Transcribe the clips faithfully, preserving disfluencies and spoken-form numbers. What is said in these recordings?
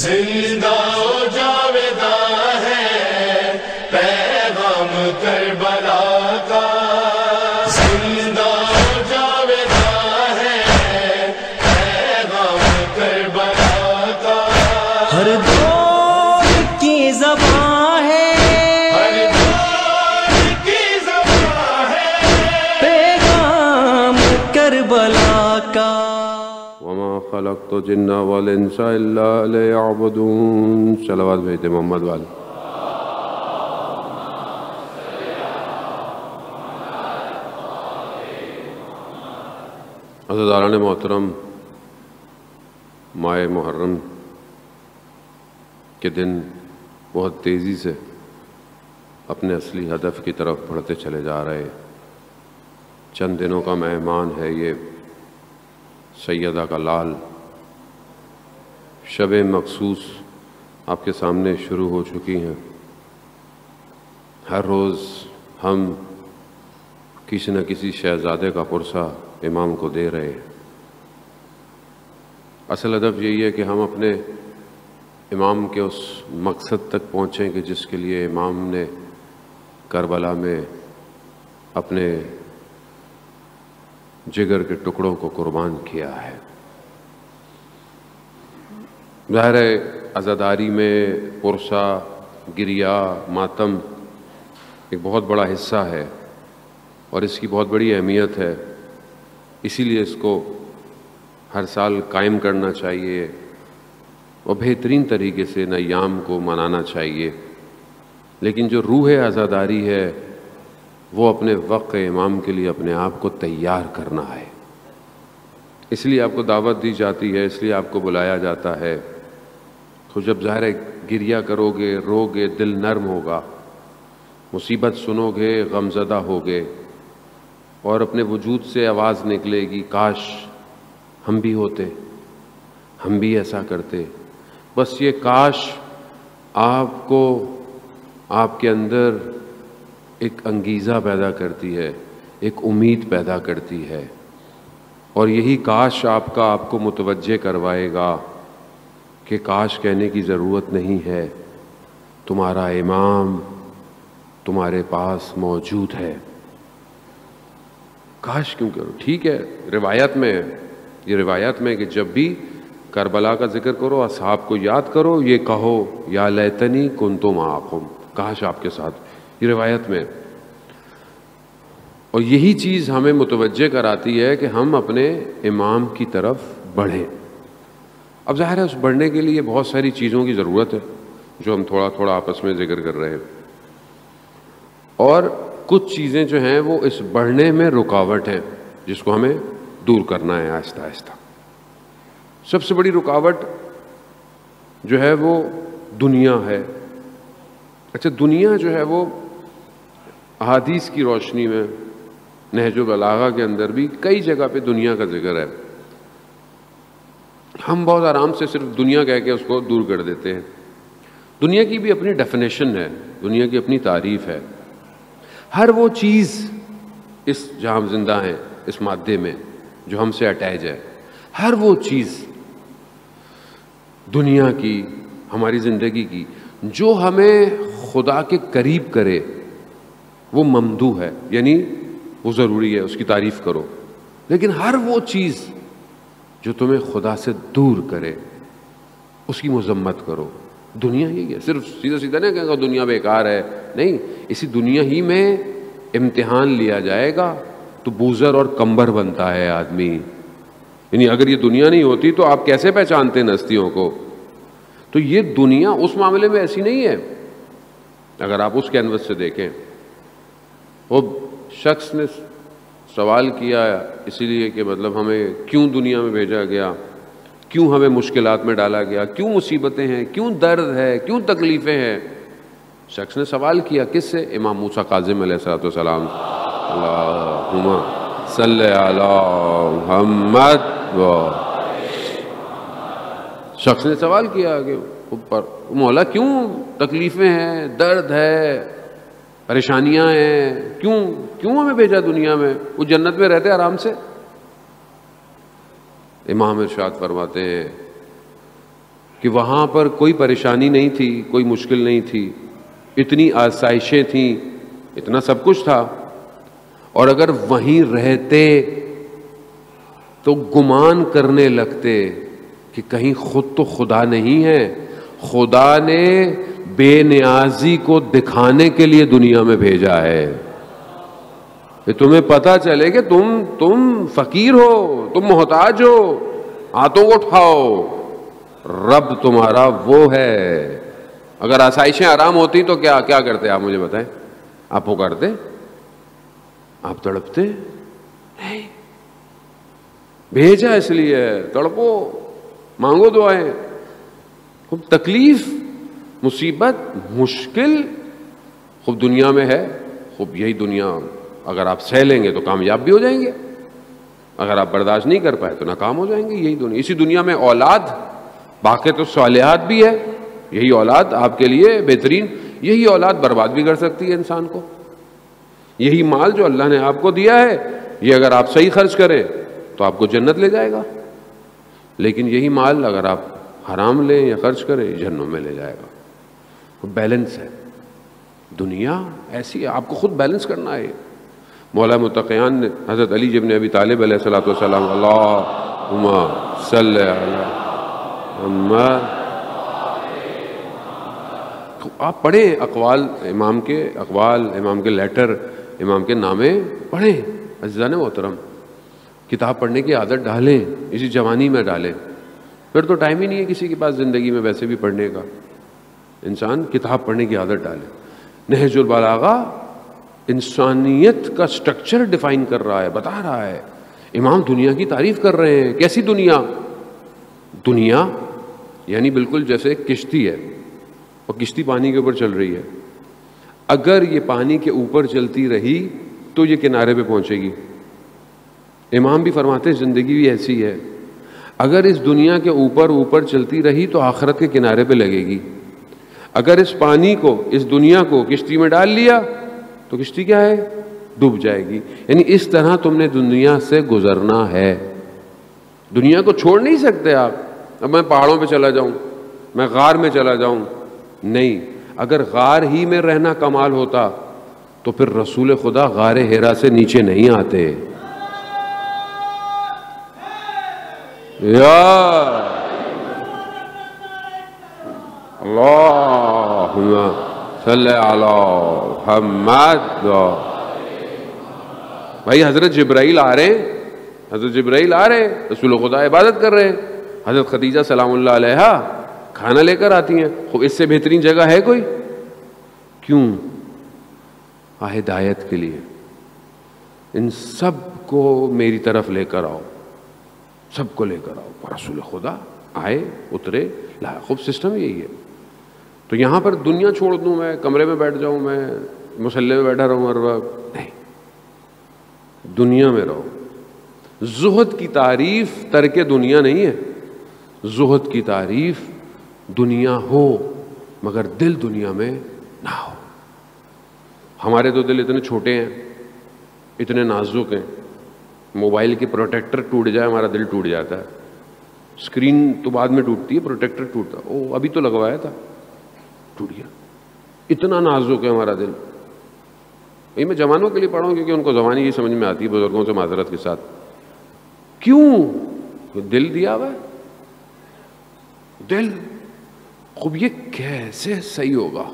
زندہ و جاویداں ہے پیغام کربلا کا، زندہ و جاویداں ہے پیغام کربلا کا، ہر دور کی زبان ہے، ہر دور کی زبان ہے پیغام کربلا کا۔ وما خلقت الجن والانس الا ليعبدون۔ صلوات بھیجتے محمد والے۔ عزیزان محترم، ماہ محرم کے دن بہت تیزی سے اپنے اصلی ہدف کی طرف بڑھتے چلے جا رہے۔ چند دنوں کا مہمان ہے یہ سیدہ کا لال۔ شب مخصوص آپ کے سامنے شروع ہو چکی ہیں۔ ہر روز ہم کسی نہ کسی شہزادے کا پرسہ امام کو دے رہے ہیں۔ اصل ہدف یہی ہے کہ ہم اپنے امام کے اس مقصد تک پہنچیں کہ جس کے لیے امام نے کربلا میں اپنے جگر کے ٹکڑوں کو قربان کیا ہے۔ ظاہر ہے عزاداری میں پرسہ، گریہ، ماتم ایک بہت بڑا حصہ ہے اور اس کی بہت بڑی اہمیت ہے، اسی لیے اس کو ہر سال قائم کرنا چاہیے اور بہترین طریقے سے ان ایام کو منانا چاہیے۔ لیکن جو روح عزاداری ہے وہ اپنے وقت امام کے لیے اپنے آپ کو تیار کرنا ہے، اس لیے آپ کو دعوت دی جاتی ہے، اس لیے آپ کو بلایا جاتا ہے۔ تو جب ظاہر ہے گریہ کرو گے، رو گے، دل نرم ہوگا، مصیبت سنو گے، غمزدہ ہوگے اور اپنے وجود سے آواز نکلے گی، کاش ہم بھی ہوتے، ہم بھی ایسا کرتے۔ بس یہ کاش آپ کو آپ کے اندر ایک انگیزہ پیدا کرتی ہے، ایک امید پیدا کرتی ہے، اور یہی کاش آپ کا آپ کو متوجہ کروائے گا کہ کاش کہنے کی ضرورت نہیں ہے، تمہارا امام تمہارے پاس موجود ہے۔ کاش کیوں کرو؟ ٹھیک ہے، روایت میں یہ روایت میں کہ جب بھی کربلا کا ذکر کرو، اصحاب کو یاد کرو، یہ کہو یا لیتنی کنت معکم، کاش آپ کے ساتھ، یہ روایت میں۔ اور یہی چیز ہمیں متوجہ کراتی ہے کہ ہم اپنے امام کی طرف بڑھیں۔ اب ظاہر ہے اس بڑھنے کے لیے بہت ساری چیزوں کی ضرورت ہے جو ہم تھوڑا تھوڑا آپس میں ذکر کر رہے ہیں، اور کچھ چیزیں جو ہیں وہ اس بڑھنے میں رکاوٹ ہیں جس کو ہمیں دور کرنا ہے آہستہ آہستہ۔ سب سے بڑی رکاوٹ جو ہے وہ دنیا ہے۔ اچھا، دنیا جو ہے وہ احادیث کی روشنی میں نہج البلاغہ کے اندر بھی کئی جگہ پہ دنیا کا ذکر ہے۔ ہم بہت آرام سے صرف دنیا کہہ کے اس کو دور کر دیتے ہیں۔ دنیا کی بھی اپنی ڈیفینیشن ہے، دنیا کی اپنی تعریف ہے۔ ہر وہ چیز اس جہاں ہم زندہ ہیں، اس مادے میں جو ہم سے اٹیچ ہے، ہر وہ چیز دنیا کی، ہماری زندگی کی، جو ہمیں خدا کے قریب کرے وہ ممدوح ہے، یعنی وہ ضروری ہے، اس کی تعریف کرو۔ لیکن ہر وہ چیز جو تمہیں خدا سے دور کرے اس کی مذمت کرو۔ دنیا ہی ہے، صرف سیدھا سیدھا نہیں کہے گا دنیا بیکار ہے، نہیں، اسی دنیا ہی میں امتحان لیا جائے گا تو بوزر اور کمبر بنتا ہے آدمی۔ یعنی اگر یہ دنیا نہیں ہوتی تو آپ کیسے پہچانتے ہیں ہستیوں کو؟ تو یہ دنیا اس معاملے میں ایسی نہیں ہے۔ اگر آپ اس کینوس سے دیکھیں، وہ شخص نے سوال کیا اسی لیے کہ مطلب ہمیں کیوں دنیا میں بھیجا گیا، کیوں ہمیں مشکلات میں ڈالا گیا، کیوں مصیبتیں ہیں، کیوں درد ہے، کیوں تکلیفیں ہیں۔ شخص نے سوال کیا کس سے؟ امام موسیٰ کاظم علیہ الصلوۃ والسلام۔ اللہم صلی علی محمد و شخص نے سوال کیا کہ اوپر مولا کیوں تکلیفیں ہیں، درد ہے، پریشانیاں ہیں، کیوں کیوں ہمیں بھیجا دنیا میں؟ وہ جنت میں رہتے آرام سے۔ امام ارشاد فرماتے ہیں کہ وہاں پر کوئی پریشانی نہیں تھی، کوئی مشکل نہیں تھی، اتنی آسائشیں تھیں، اتنا سب کچھ تھا، اور اگر وہیں رہتے تو گمان کرنے لگتے کہ کہیں خود تو خدا نہیں ہے، خدا نے بے نیازی کو دکھانے کے لیے دنیا میں بھیجا ہے کہ تمہیں پتہ چلے کہ تم تم فقیر ہو، تم محتاج ہو، ہاتھوں کو اٹھاؤ، رب تمہارا وہ ہے۔ اگر آسائشیں آرام ہوتی تو کیا کیا کرتے آپ مجھے بتائیں؟ آپ پکارتے؟ آپ تڑپتے؟ نہیں، بھیجا اس لیے تڑپو، مانگو دعائیں۔ خوب تکلیف، مصیبت، مشکل خوب دنیا میں ہے، خوب یہی دنیا اگر آپ سہ لیں گے تو کامیاب بھی ہو جائیں گے، اگر آپ برداشت نہیں کر پائے تو ناکام ہو جائیں گے۔ یہی دنیا، اسی دنیا میں اولاد، باقی تو صالحات بھی ہے، یہی اولاد آپ کے لیے بہترین، یہی اولاد برباد بھی کر سکتی ہے انسان کو۔ یہی مال جو اللہ نے آپ کو دیا ہے، یہ اگر آپ صحیح خرچ کریں تو آپ کو جنت لے جائے گا، لیکن یہی مال اگر آپ حرام لیں یا خرچ کریں جہنم میں لے جائے گا۔ بیلنس ہے دنیا، ایسی ہے، آپ کو خود بیلنس کرنا ہے۔ مولا متقیان نے حضرت علی ابن ابی طالب علیہ الصلوۃ والسلام، اللہم صلی علی محمد، آپ پڑھیں اقوال امام کے، اقوال امام کے لیٹر، امام کے نامے پڑھیں عزیزان محترم، کتاب پڑھنے کی عادت ڈالیں، اسی جوانی میں ڈالیں، پھر تو ٹائم ہی نہیں ہے کسی کے پاس زندگی میں ویسے بھی پڑھنے کا، انسان کتاب پڑھنے کی عادت ڈالے۔ نہج البلاغہ انسانیت کا سٹرکچر ڈیفائن کر رہا ہے، بتا رہا ہے۔ امام دنیا کی تعریف کر رہے ہیں، کیسی دنیا؟ دنیا یعنی بالکل جیسے ایک کشتی ہے، اور کشتی پانی کے اوپر چل رہی ہے، اگر یہ پانی کے اوپر چلتی رہی تو یہ کنارے پہ پہنچے گی۔ امام بھی فرماتے ہیں زندگی بھی ایسی ہے، اگر اس دنیا کے اوپر اوپر چلتی رہی تو آخرت کے کنارے پہ لگے گی، اگر اس پانی کو، اس دنیا کو کشتی میں ڈال لیا تو کشتی کیا ہے؟ ڈوب جائے گی۔ یعنی اس طرح تم نے دنیا سے گزرنا ہے، دنیا کو چھوڑ نہیں سکتے آپ۔ اب میں پہاڑوں پہ چلا جاؤں، میں غار میں چلا جاؤں، نہیں، اگر غار ہی میں رہنا کمال ہوتا تو پھر رسول خدا غار ہیرا سے نیچے نہیں آتے۔ یا اللہم صلی علی محمد۔ بھائی حضرت جبرائیل آ رہے ہیں، حضرت جبرائیل آ رہے ہیں، رسول خدا عبادت کر رہے ہیں، حضرت خدیجہ سلام اللہ علیہا کھانا لے کر آتی ہیں، خوب اس سے بہترین جگہ ہے کوئی؟ کیوں؟ ہدایت کے لیے، ان سب کو میری طرف لے کر آؤ، سب کو لے کر آؤ۔ رسول خدا آئے، اترے، لا، خوب سسٹم یہی ہے۔ تو یہاں پر دنیا چھوڑ دوں، میں کمرے میں بیٹھ جاؤں، میں مصلی میں بیٹھا رہوں ہر وقت، نہیں، دنیا میں رہو۔ زہد کی تعریف ترک دنیا نہیں ہے، زہد کی تعریف دنیا ہو مگر دل دنیا میں نہ ہو۔ ہمارے تو دل اتنے چھوٹے ہیں، اتنے نازک ہیں، موبائل کی پروٹیکٹر ٹوٹ جائے ہمارا دل ٹوٹ جاتا ہے، اسکرین تو بعد میں ٹوٹتی ہے، پروٹیکٹر ٹوٹتا، او ابھی تو لگوایا تھا، ٹوٹ گیا، اتنا نازک ہے ہمارا دل۔ یہ میں جوانوں کے لیے پڑھا ہوں کیونکہ ان کو زبانی یہ سمجھ میں آتی ہے، بزرگوں سے معذرت کے ساتھ۔ کیوں؟ دل دیا ہوا ہے، دل، خوب یہ کیسے صحیح ہوگا؟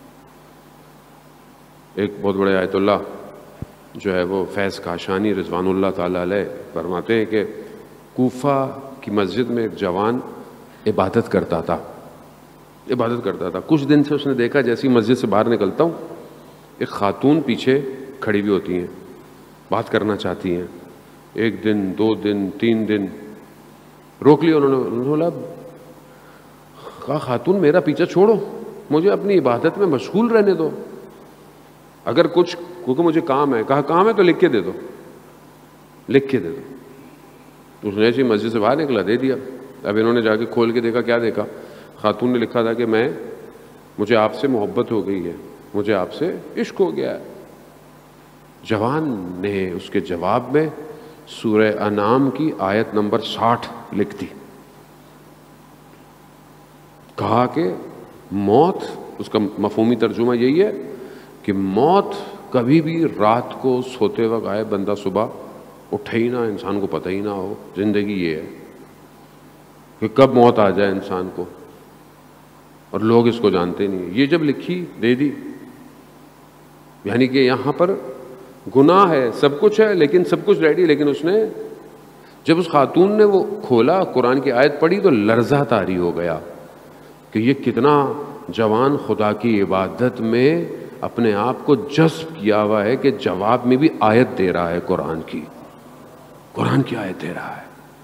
ایک بہت بڑے آیت اللہ جو ہے وہ فیض کاشانی رضوان اللہ تعالیٰ علیہ فرماتے ہیں کہ کوفہ کی مسجد میں ایک جوان عبادت کرتا تھا، عبادت کرتا تھا کچھ دن سے اس نے دیکھا جیسی مسجد سے باہر نکلتا ہوں ایک خاتون پیچھے کھڑی بھی ہوتی ہیں، بات کرنا چاہتی ہیں، ایک دن، دو دن، تین دن روک لیا انہوں نے، انہوں نے بولا کہا خاتون میرا پیچھا چھوڑو، مجھے اپنی عبادت میں مشغول رہنے دو، اگر کچھ، کیونکہ مجھے کام ہے، کہا کام ہے تو لکھ کے دے دو، لکھ کے دے دو۔ اس نے ایسی مسجد سے باہر نکلا، دے دیا۔ اب انہوں نے جا کے کھول کے دیکھا، کیا دیکھا؟ خاتون نے لکھا تھا کہ میں، مجھے آپ سے محبت ہو گئی ہے، مجھے آپ سے عشق ہو گیا ہے۔ جوان نے اس کے جواب میں سورہ انعام کی آیت نمبر ساٹھ لکھ دی، کہا کہ موت، اس کا مفہومی ترجمہ یہی ہے کہ موت کبھی بھی رات کو سوتے وقت آئے، بندہ صبح اٹھے ہی نہ، انسان کو پتہ ہی نہ ہو. زندگی یہ ہے کہ کب موت آ جائے انسان کو، اور لوگ اس کو جانتے نہیں. یہ جب لکھی دے دی، یعنی کہ یہاں پر گناہ ہے، سب کچھ ہے، لیکن سب کچھ ریڈی. لیکن اس نے جب اس خاتون نے وہ کھولا، قرآن کی آیت پڑھی تو لرزہ طاری ہو گیا کہ یہ کتنا جوان خدا کی عبادت میں اپنے آپ کو جذب کیا ہوا ہے کہ جواب میں بھی آیت دے رہا ہے، قرآن کی قرآن کی آیت دے رہا ہے.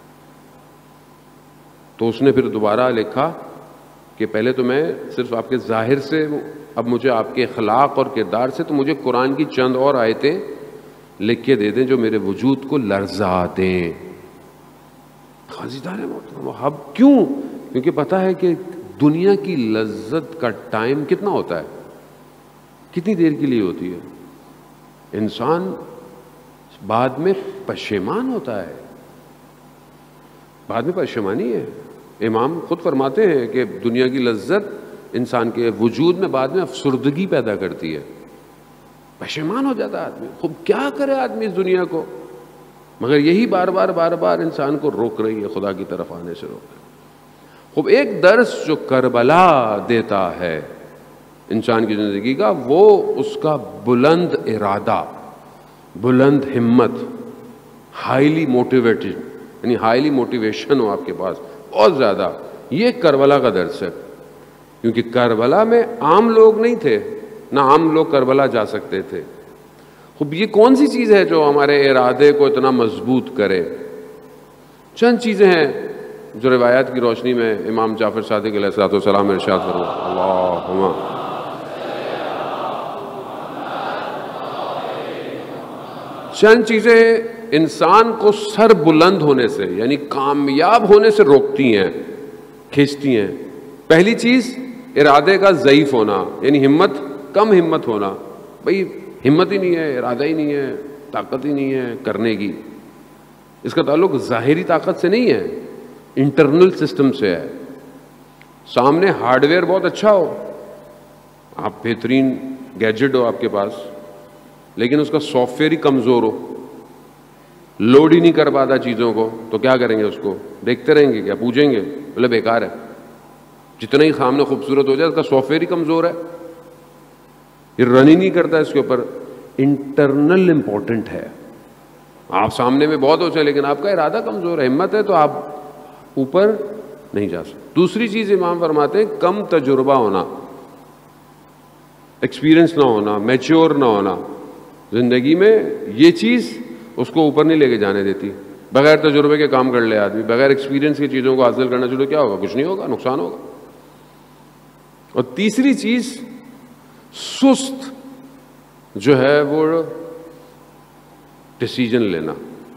تو اس نے پھر دوبارہ لکھا کہ پہلے تو میں صرف آپ کے ظاہر سے، اب مجھے آپ کے اخلاق اور کردار سے، تو مجھے قرآن کی چند اور آیتیں لکھ کے دے دیں جو میرے وجود کو لرزا دیں. خازیدار محترم، اب کیوں؟ کیونکہ پتہ ہے کہ دنیا کی لذت کا ٹائم کتنا ہوتا ہے، کتنی دیر کے لیے ہوتی ہے. انسان بعد میں پشیمان ہوتا ہے، بعد میں پشیمانی ہے. امام خود فرماتے ہیں کہ دنیا کی لذت انسان کے وجود میں بعد میں افسردگی پیدا کرتی ہے، پشیمان ہو جاتا ہے آدمی. خوب کیا کرے آدمی اس دنیا کو، مگر یہی بار بار بار بار انسان کو روک رہی ہے، خدا کی طرف آنے سے روک رہی ہے. خوب ایک درس جو کربلا دیتا ہے انسان کی زندگی کا، وہ اس کا بلند ارادہ، بلند ہمت، ہائیلی موٹیویٹڈ، یعنی ہائیلی موٹیویشن ہو آپ کے پاس بہت زیادہ. یہ کربلا کا درس ہے. کیونکہ کربلا میں عام لوگ نہیں تھے، نہ عام لوگ کربلا جا سکتے تھے. خوب یہ کون سی چیز ہے جو ہمارے ارادے کو اتنا مضبوط کرے؟ چند چیزیں ہیں جو روایات کی روشنی میں امام جعفر صادق علیہ الصلوۃ والسلام ارشاد فرماتے ہیں. اللہم چند چیزیں انسان کو سر بلند ہونے سے، یعنی کامیاب ہونے سے روکتی ہیں، کھینچتی ہیں. پہلی چیز ارادے کا ضعیف ہونا، یعنی ہمت، کم ہمت ہونا. بھئی ہمت ہی نہیں ہے، ارادہ ہی نہیں ہے، طاقت ہی نہیں ہے کرنے کی. اس کا تعلق ظاہری طاقت سے نہیں ہے، انٹرنل سسٹم سے ہے. سامنے ہارڈ ویئر بہت اچھا ہو، آپ بہترین گیجٹ ہو آپ کے پاس، لیکن اس کا سافٹ ویئر ہی کمزور ہو، لوڈ ہی نہیں کر پاتا چیزوں کو، تو کیا کریں گے؟ اس کو دیکھتے رہیں گے، کیا پوجیں گے؟ بولے بیکار ہے. جتنا ہی سامنے خوبصورت ہو جائے، اس کا سافٹ ویئر ہی کمزور ہے، یہ رن ہی نہیں کرتا. اس کے اوپر انٹرنل امپورٹنٹ ہے. آپ سامنے میں بہت اچھے، لیکن آپ کا ارادہ کمزور ہے، ہمت ہے تو آپ اوپر نہیں جا سکتے. دوسری چیز امام فرماتے ہیں کم تجربہ ہونا، ایکسپیرئنس نہ ہونا، میچور نہ ہونا زندگی میں. یہ چیز اس کو اوپر نہیں لے کے جانے دیتی. بغیر تجربے کے کام کر لے آدمی، بغیر ایکسپیرئنس کی چیزوں کو حاصل کرنا چلو، کیا ہوگا؟ کچھ نہیں ہوگا، نقصان ہوگا. اور تیسری چیز سست جو ہے وہ ڈیسیجن لینا،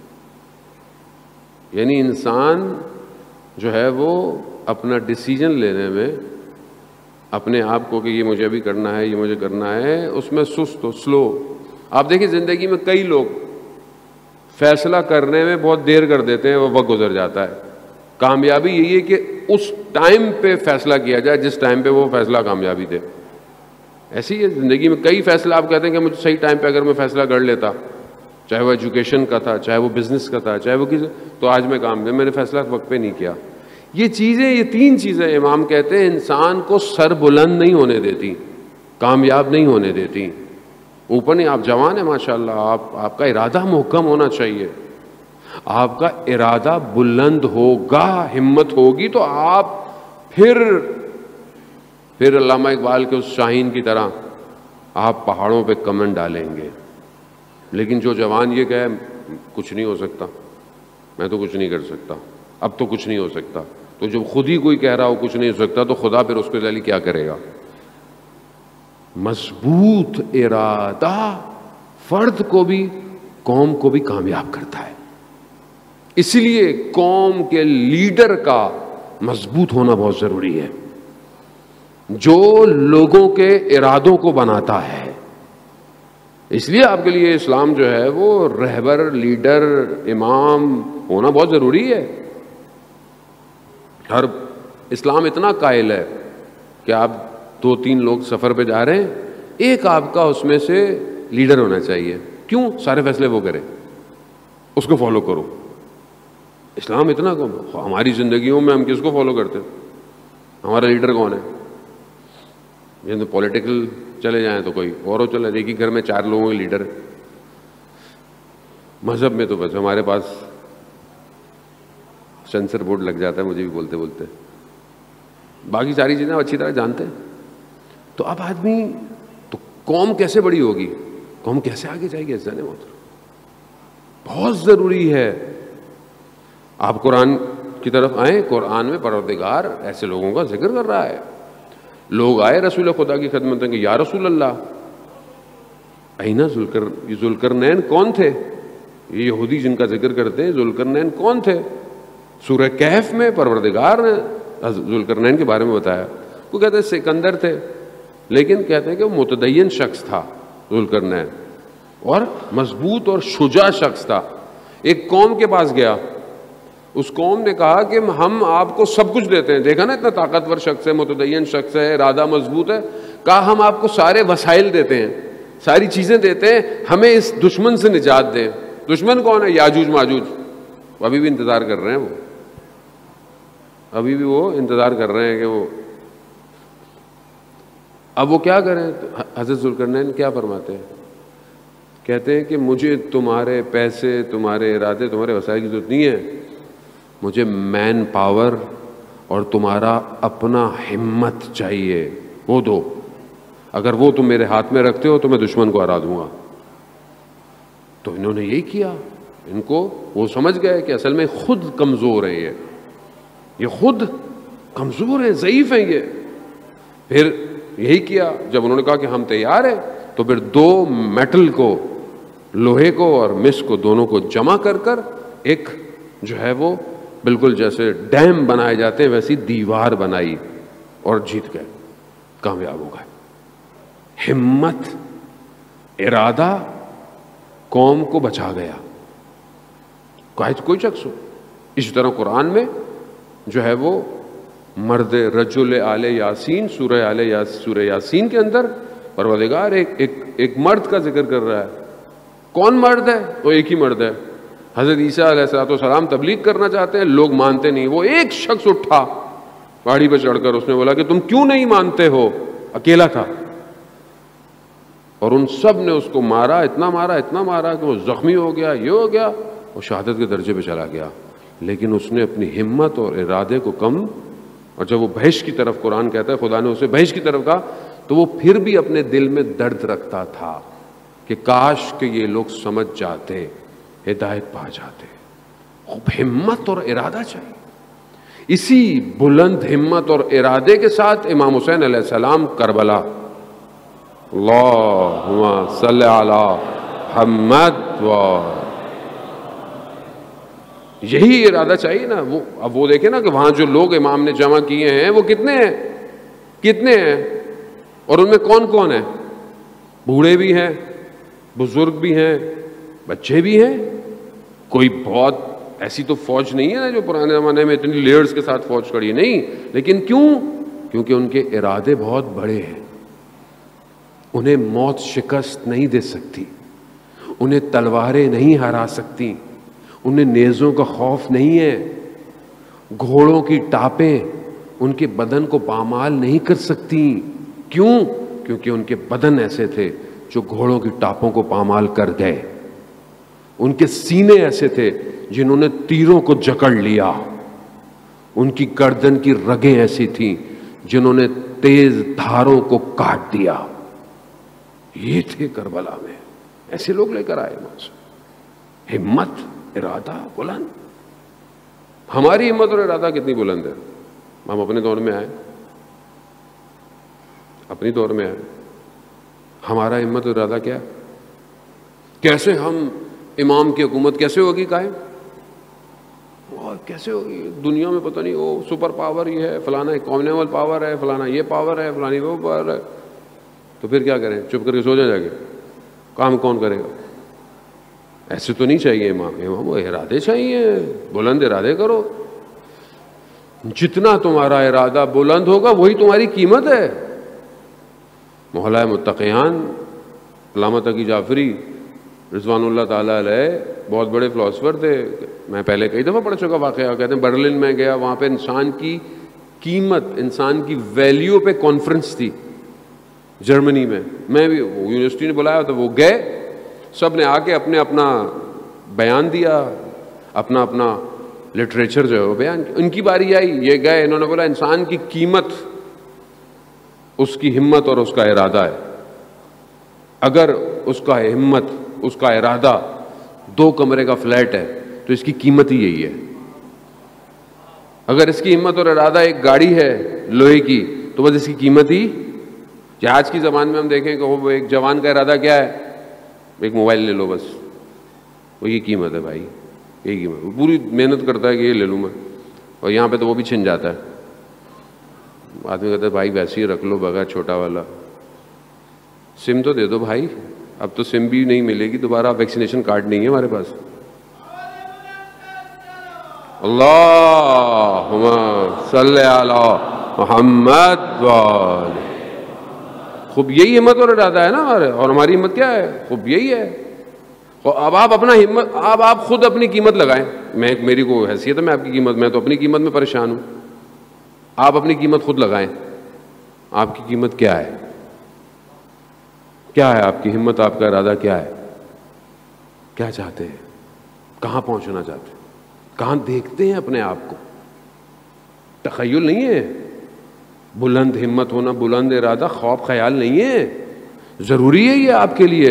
یعنی انسان جو ہے وہ اپنا ڈیسیجن لینے میں اپنے آپ کو کہ یہ مجھے ابھی کرنا ہے، یہ مجھے کرنا ہے، اس میں سست ہو، سلو. آپ دیکھیں زندگی میں کئی لوگ فیصلہ کرنے میں بہت دیر کر دیتے ہیں، وہ وقت گزر جاتا ہے. کامیابی یہی ہے کہ اس ٹائم پہ فیصلہ کیا جائے جس ٹائم پہ وہ فیصلہ کامیابی دے. ایسی ہے زندگی میں کئی فیصلہ آپ کہتے ہیں کہ مجھے صحیح ٹائم پہ اگر میں فیصلہ کر لیتا، چاہے وہ ایجوکیشن کا تھا، چاہے وہ بزنس کا تھا، چاہے وہ کسی، تو آج میں کام دے، میں نے فیصلہ وقت پہ نہیں کیا. یہ چیزیں، یہ تین چیزیں امام کہتے ہیں انسان کو سر بلند نہیں ہونے دیتی، کامیاب نہیں ہونے دیتی. اوپر نہیں، آپ جوان ہیں ماشاءاللہ، آپ آپ کا ارادہ محکم ہونا چاہیے. آپ کا ارادہ بلند ہوگا، ہمت ہوگی، تو آپ پھر پھر علامہ اقبال کے اس شاہین کی طرح آپ پہاڑوں پہ کمن ڈالیں گے. لیکن جو جوان یہ کہے کچھ نہیں ہو سکتا، میں تو کچھ نہیں کر سکتا، اب تو کچھ نہیں ہو سکتا، تو جب خود ہی کوئی کہہ رہا ہو کچھ نہیں ہو سکتا، تو خدا پھر اس کے ذریعے کیا کرے گا؟ مضبوط ارادہ فرد کو بھی، قوم کو بھی کامیاب کرتا ہے. اس لیے قوم کے لیڈر کا مضبوط ہونا بہت ضروری ہے، جو لوگوں کے ارادوں کو بناتا ہے. اس لیے آپ کے لیے اسلام جو ہے وہ رہبر، لیڈر، امام ہونا بہت ضروری ہے. ہر اسلام اتنا قائل ہے کہ آپ دو تین لوگ سفر پہ جا رہے ہیں, ایک آپ کا اس میں سے لیڈر ہونا چاہیے. کیوں؟ سارے فیصلے وہ کرے, اس کو فالو کرو. اسلام اتنا کم, ہماری زندگیوں میں ہم کس کو فالو کرتے ہیں؟ ہمارا لیڈر کون ہے؟ یہ پولیٹیکل چلے جائیں تو کوئی اور ہو, چلے ایک ہی گھر میں چار لوگوں کے لیڈر. مذہب میں تو بس ہمارے پاس سینسر بورڈ لگ جاتا ہے مجھے بھی بولتے بولتے, باقی ساری چیزیں اچھی طرح جانتے ہیں. تو اب آدمی, تو قوم کیسے بڑی ہوگی, قوم کیسے آگے جائے گی؟ عزیزان محترم, بہت ضروری ہے. آپ قرآن کی طرف آئیں, قرآن میں پروردگار ایسے لوگوں کا ذکر کر رہا ہے. لوگ آئے رسول خدا کی خدمت میں کہ یا رسول اللہ, اینا ذوالقر یہ ذوالقرنین کون تھے؟ یہ یہودی جن کا ذکر کرتے ہیں, ذوالقرنین کون تھے؟ سورہ کہف میں پروردگار نے ذوالقرنین کے بارے میں بتایا. وہ کہتے ہیں سکندر تھے, لیکن کہتے ہیں کہ وہ متدین شخص تھا ذوالقرنین, اور مضبوط اور شجاع شخص تھا. ایک قوم کے پاس گیا, اس قوم نے کہا کہ ہم آپ کو سب کچھ دیتے ہیں, دیکھا نا اتنا طاقتور شخص ہے, متدین شخص ہے, ارادہ مضبوط ہے, کہا ہم آپ کو سارے وسائل دیتے ہیں, ساری چیزیں دیتے ہیں, ہمیں اس دشمن سے نجات دیں. دشمن کون ہے؟ یاجوج ماجوج. ابھی بھی انتظار کر رہے ہیں, وہ ابھی بھی وہ انتظار کر رہے ہیں کہ وہ, اب وہ کیا کریں؟ حضرت ذوالقرنین کیا فرماتے ہیں؟ کہتے ہیں کہ مجھے تمہارے پیسے, تمہارے ارادے, تمہارے وسائل کی ضرورت نہیں ہے, مجھے مین پاور اور تمہارا اپنا ہمت چاہیے, وہ دو. اگر وہ تم میرے ہاتھ میں رکھتے ہو تو میں دشمن کو ہرا دوں گا. تو انہوں نے یہی کیا. ان کو وہ سمجھ گئے کہ اصل میں خود کمزور ہیں, یہ یہ خود کمزور ہیں, ضعیف ہیں یہ. پھر یہی کیا, جب انہوں نے کہا کہ ہم تیار ہیں, تو پھر دو میٹل کو, لوہے کو اور مس کو, دونوں کو جمع کر کر ایک جو ہے وہ بالکل جیسے ڈیم بنائے جاتے ہیں ویسی دیوار بنائی, اور جیت گئے, کامیاب ہو گئے. ہمت, ارادہ قوم کو بچا گیا, کوئی شخص ہو. اسی طرح قرآن میں جو ہے وہ مرد رجل آل یاسین, سورہ آل یاسین, سورہ یاسین کے اندر پروردگار ایک ایک ایک مرد کا ذکر کر رہا ہے. کون مرد ہے؟ وہ ایک ہی مرد ہے. حضرت عیسیٰ علیہ الصلوۃ والسلام تبلیغ کرنا چاہتے ہیں, لوگ مانتے نہیں. وہ ایک شخص اٹھا پہاڑی پہ چڑھ کر, اس نے بولا کہ تم کیوں نہیں مانتے ہو؟ اکیلا تھا, اور ان سب نے اس کو مارا, اتنا مارا اتنا مارا کہ وہ زخمی ہو گیا, یہ ہو گیا, وہ شہادت کے درجے پہ چلا گیا. لیکن اس نے اپنی ہمت اور ارادے کو کم, اور جب وہ بہشت کی طرف, قرآن کہتا ہے خدا نے اسے بہشت کی طرف کہا, تو وہ پھر بھی اپنے دل میں درد رکھتا تھا کہ کاش کہ یہ لوگ سمجھ جاتے, ہدایت پا جاتے. خوب ہمت اور ارادہ چاہیے. اسی بلند ہمت اور ارادے کے ساتھ امام حسین علیہ السلام کربلا, اللہم صلی علی محمد, و یہی ارادہ چاہیے نا. وہ اب وہ دیکھیں نا کہ وہاں جو لوگ امام نے جمع کیے ہیں وہ کتنے ہیں, کتنے ہیں, اور ان میں کون کون ہے؟ بوڑھے بھی ہیں, بزرگ بھی ہیں, بچے بھی ہیں. کوئی بہت ایسی تو فوج نہیں ہے نا جو پرانے زمانے میں اتنی لیئرز کے ساتھ فوج کھڑی ہے, نہیں. لیکن کیوں؟ کیونکہ ان کے ارادے بہت بڑے ہیں. انہیں موت شکست نہیں دے سکتی, انہیں تلواریں نہیں ہرا سکتی, انہیں نیزوں کا خوف نہیں ہے, گھوڑوں کی ٹاپیں ان کے بدن کو پامال نہیں کر سکتی. کیوں؟ کیونکہ ان کے بدن ایسے تھے جو گھوڑوں کی ٹاپوں کو پامال کر گئے. ان کے سینے ایسے تھے جنہوں نے تیروں کو جکڑ لیا. ان کی گردن کی رگیں ایسی تھیں جنہوں نے تیز دھاروں کو کاٹ دیا. یہ تھے کربلا میں, ایسے لوگ لے کر آئے وہاں سے. ہمت, ارادہ بلند. ہماری ہمت اور ارادہ کتنی بلند ہے. ہم اپنے دور میں آئے, اپنی دور میں آئے, ہمارا ہمت اور ارادہ کیا؟ کیسے ہم امام کی حکومت کیسے ہوگی قائم؟ اور کیسے ہوگی؟ دنیا میں پتہ نہیں وہ سپر پاور یہ ہے, فلانا کامنیول پاور ہے, فلانا یہ پاور ہے, فلانی وہ پاور ہے. تو پھر کیا کریں؟ چپ کر کے سو جائیں جا کے, کام کون کرے گا؟ ایسے تو نہیں چاہیے امام. امام وہ ارادے چاہیے, بلند ارادے کرو. جتنا تمہارا ارادہ بلند ہوگا وہی تمہاری قیمت ہے. محلہ متقیان علامہ تقی جعفری رضوان اللہ تعالیٰ علیہ بہت بڑے فلاسفر تھے. میں پہلے کئی دفعہ پڑھ چکا واقعہ. کہتے ہیں برلن میں گیا, وہاں پہ انسان کی قیمت, انسان کی ویلیو پہ کانفرنس تھی جرمنی میں. میں بھی یونیورسٹی نے بلایا تو وہ گئے, سب نے آ کے اپنے اپنا بیان دیا, اپنا اپنا لٹریچر جو ہے وہ بیان. ان کی باری آئی, یہ گئے, انہوں نے بولا انسان کی قیمت اس کی ہمت اور اس کا ارادہ ہے. اگر اس کا ہمت, اس کا ارادہ دو کمرے کا فلیٹ ہے تو اس کی قیمت ہی یہی ہے. اگر اس کی ہمت اور ارادہ ایک گاڑی ہے لوہے کی تو بس اس کی قیمت ہی. آج کی زبان میں ہم دیکھیں کہ وہ ایک جوان کا ارادہ کیا ہے, ایک موبائل لے لو بس, وہ یہ قیمت ہے بھائی, یہ قیمت. وہ پوری محنت کرتا ہے کہ یہ لے لوں میں, اور یہاں پہ تو وہ بھی چھن جاتا ہے. آدمی کہتا ہے بھائی ویسے ہی رکھ لو بغیر چھوٹا والا, سم تو دے دو بھائی. اب تو سم بھی نہیں ملے گی دوبارہ, ویکسینیشن کارڈ نہیں ہے ہمارے پاس. اللہم صلی علی محمد وآلہ. خوب یہی ہمت اور ارادہ ہے نا ہمارے, اور ہماری ہمت کیا ہے, خوب یہی ہے. اب آپ اپنا ہمت, اب آپ خود اپنی قیمت لگائیں. میں میری کو حیثیت ہے میں آپ کی قیمت, میں تو اپنی قیمت میں پریشان ہوں. آپ اپنی قیمت خود لگائیں. آپ کی قیمت کیا ہے, کیا ہے آپ کی ہمت, آپ کا ارادہ کیا ہے, کیا چاہتے ہیں, کہاں پہنچنا چاہتے ہیں, کہاں دیکھتے ہیں اپنے آپ کو. تخیل نہیں ہے, بلند ہمت ہونا, بلند ارادہ خواب خیال نہیں ہے. ضروری ہے یہ آپ کے لیے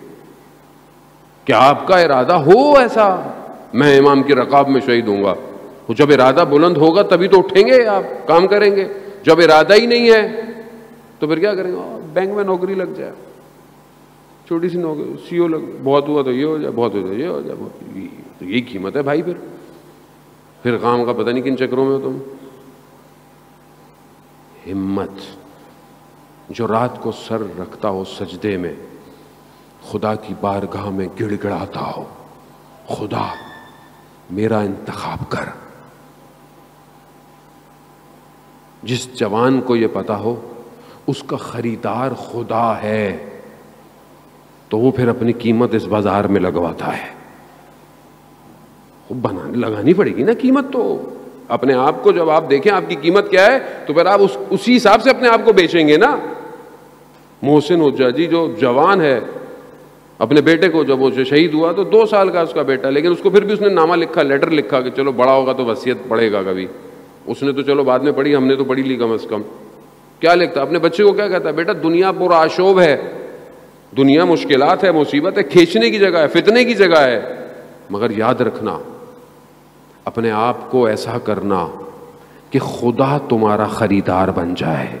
کہ آپ کا ارادہ ہو ایسا, میں امام کی رکاب میں شہید ہوں گا. جب ارادہ بلند ہوگا تبھی تو اٹھیں گے, آپ کام کریں گے. جب ارادہ ہی نہیں ہے تو پھر کیا کریں گے, بینک میں نوکری لگ جائے, چھوٹی سی نوکری, سی او لگ, بہت ہوا تو یہ ہو جائے, بہت ہوا تو یہ ہو جائے. تو یہی قیمت ہے بھائی. پھر پھر کام کا پتہ نہیں کن چکروں میں ہو تم. ہمت جو رات کو سر رکھتا ہو سجدے میں, خدا کی بارگاہ میں گڑ گڑاتا ہو, خدا میرا انتخاب کر. جس جوان کو یہ پتا ہو اس کا خریدار خدا ہے تو وہ پھر اپنی قیمت اس بازار میں لگواتا ہے. بنانے لگانی پڑے گی نا قیمت. تو اپنے آپ کو جب آپ دیکھیں آپ کی قیمت کیا ہے تو پھر آپ اس اسی حساب سے اپنے آپ کو بیچیں گے نا. محسن حجاجی جو جوان ہے, اپنے بیٹے کو جب وہ شہید ہوا تو دو سال کا اس کا بیٹا, لیکن اس کو پھر بھی اس نے نامہ لکھا, لیٹر لکھا کہ چلو بڑا ہوگا تو وصیت پڑھے گا کبھی. اس نے تو چلو بعد میں پڑھی, ہم نے تو پڑھی لی کم از کم. کیا لکھتا اپنے بچے کو, کیا کہتا ہے, بیٹا دنیا پر آشوب ہے, دنیا مشکلات ہے, مصیبت ہے, کھینچنے کی جگہ ہے, فتنے کی جگہ ہے, مگر یاد رکھنا اپنے آپ کو ایسا کرنا کہ خدا تمہارا خریدار بن جائے.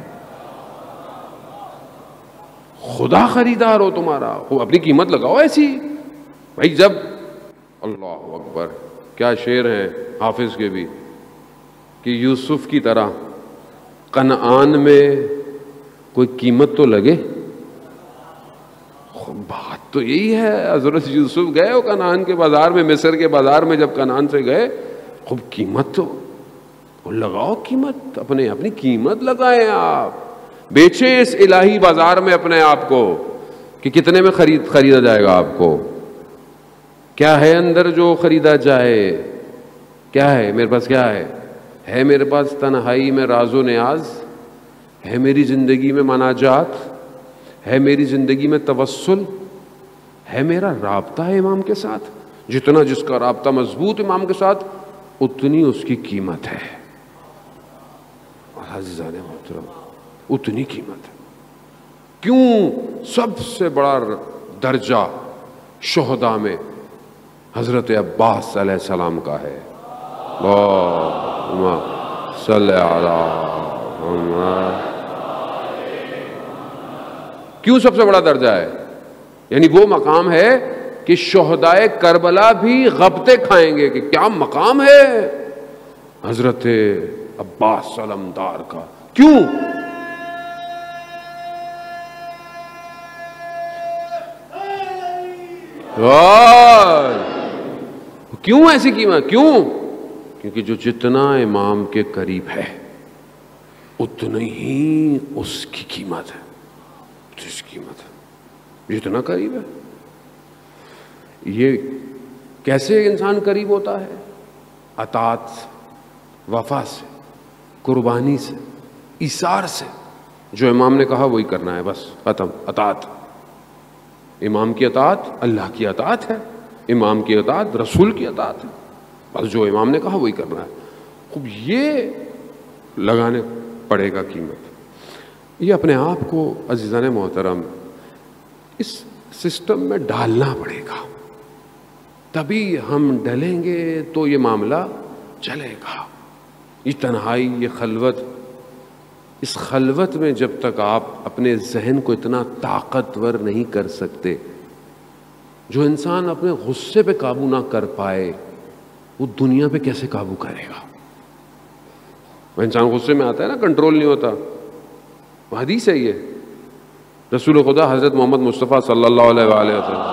خدا خریدار ہو تمہارا, اپنی قیمت لگاؤ ایسی بھائی. جب اللہ اکبر, کیا شعر ہیں حافظ کے بھی کہ یوسف کی طرح کنعان میں کوئی قیمت تو لگے. بات تو یہی ہے, حضرت یوسف گئے ہو کنعان کے بازار میں, مصر کے بازار میں جب کنعان سے گئے, خوب قیمت تو لگاؤ, قیمت اپنے اپنی قیمت لگائیں. آپ بیچیں اس الہی بازار میں اپنے آپ کو کہ کتنے میں خرید خریدا جائے گا. آپ کو کیا ہے اندر جو خریدا جائے, کیا ہے میرے پاس, کیا ہے ہے میرے پاس تنہائی میں راز و نیاز, ہے میری زندگی میں مناجات, ہے میری زندگی میں توسل, ہے میرا رابطہ ہے امام کے ساتھ. جتنا جس کا رابطہ مضبوط امام کے ساتھ اتنی اس کی قیمت ہے. عزیزان محترم, اتنی قیمت ہے. کیوں سب سے بڑا درجہ شہداء میں حضرت عباس علیہ السلام کا ہے. اللہم صلی علی محمد. کیوں سب سے بڑا درجہ ہے؟ یعنی وہ مقام ہے کہ شہدائے کربلا بھی غبطے کھائیں گے کہ کیا مقام ہے حضرت عباس علمدار کا. کیوں؟ کیوں ایسی قیمت, کیوں کیونکہ جو جتنا امام کے قریب ہے اتنی ہی اس کی قیمت ہے، اس کی قیمت ہے جتنا قریب ہے۔ یہ کیسے انسان قریب ہوتا ہے؟ اطاعت سے، وفا سے، قربانی سے، ایثار سے۔ جو امام نے کہا وہی کرنا ہے، بس ختم۔ اطاعت، امام کی اطاعت اللہ کی اطاعت ہے، امام کی اطاعت رسول کی اطاعت ہے، بس جو امام نے کہا وہی کرنا ہے۔ خوب یہ لگانے پڑے گا قیمت، یہ اپنے آپ کو عزیزان محترم اس سسٹم میں ڈالنا پڑے گا، تبھی ہم ڈلیں گے تو یہ معاملہ چلے گا۔ یہ تنہائی، یہ خلوت، اس خلوت میں جب تک آپ اپنے ذہن کو اتنا طاقتور نہیں کر سکتے، جو انسان اپنے غصے پہ قابو نہ کر پائے وہ دنیا پہ کیسے قابو کرے گا؟ وہ انسان غصے میں آتا ہے نا، کنٹرول نہیں ہوتا۔ حدیث ہے یہ، رسول خدا حضرت محمد مصطفیٰ صلی اللہ علیہ وآلہ وسلم،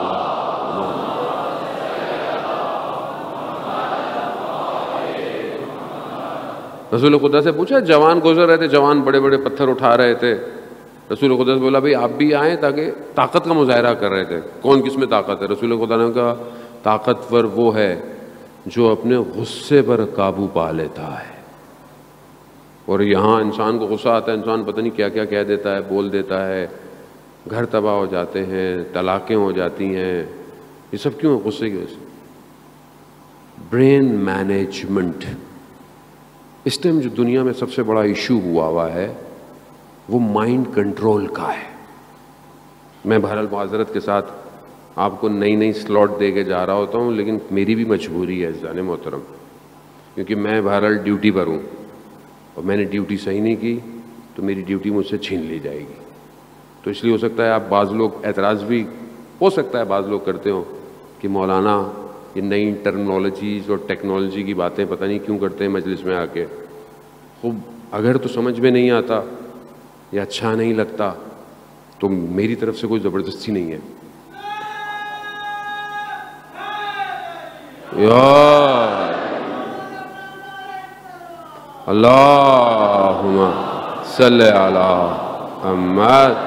رسول خدا سے پوچھا، جوان گزر رہے تھے، جوان بڑے بڑے پتھر اٹھا رہے تھے، رسول خدا سے بولا بھئی آپ بھی آئیں، تاکہ طاقت کا مظاہرہ کر رہے تھے، کون کس میں طاقت ہے؟ رسول خدا نے کہا طاقتور وہ ہے جو اپنے غصے پر قابو پا لیتا ہے۔ اور یہاں انسان کو غصہ آتا ہے، انسان پتہ نہیں کیا کیا کہہ دیتا ہے، بول دیتا ہے، گھر تباہ ہو جاتے ہیں، طلاقیں ہو جاتی ہیں۔ یہ سب کیوں؟ غصے کی وجہ سے۔ برین مینجمنٹ، اس ٹائم جو دنیا میں سب سے بڑا ایشو ہوا ہوا ہے وہ مائنڈ کنٹرول کا ہے۔ میں بہرحال معذرت کے ساتھ آپ کو نئی نئی سلاٹ دے کے جا رہا ہوتا ہوں، لیکن میری بھی مجبوری ہے عزیزان محترم، کیونکہ میں بہرحال ڈیوٹی پر ہوں، اور میں نے ڈیوٹی صحیح نہیں کی تو میری ڈیوٹی مجھ سے چھین لی جائے گی۔ تو اس لیے ہو سکتا ہے آپ بعض لوگ اعتراض بھی ہو سکتا ہے بعض لوگ کرتے ہوں کہ مولانا یہ نئی ٹرمنالوجیز اور ٹیکنالوجی کی باتیں پتہ نہیں کیوں کرتے ہیں مجلس میں آ کے۔ خوب اگر تو سمجھ میں نہیں آتا یا اچھا نہیں لگتا تو میری طرف سے کوئی زبردستی نہیں ہے۔ یا اللہم صلی علی محمد۔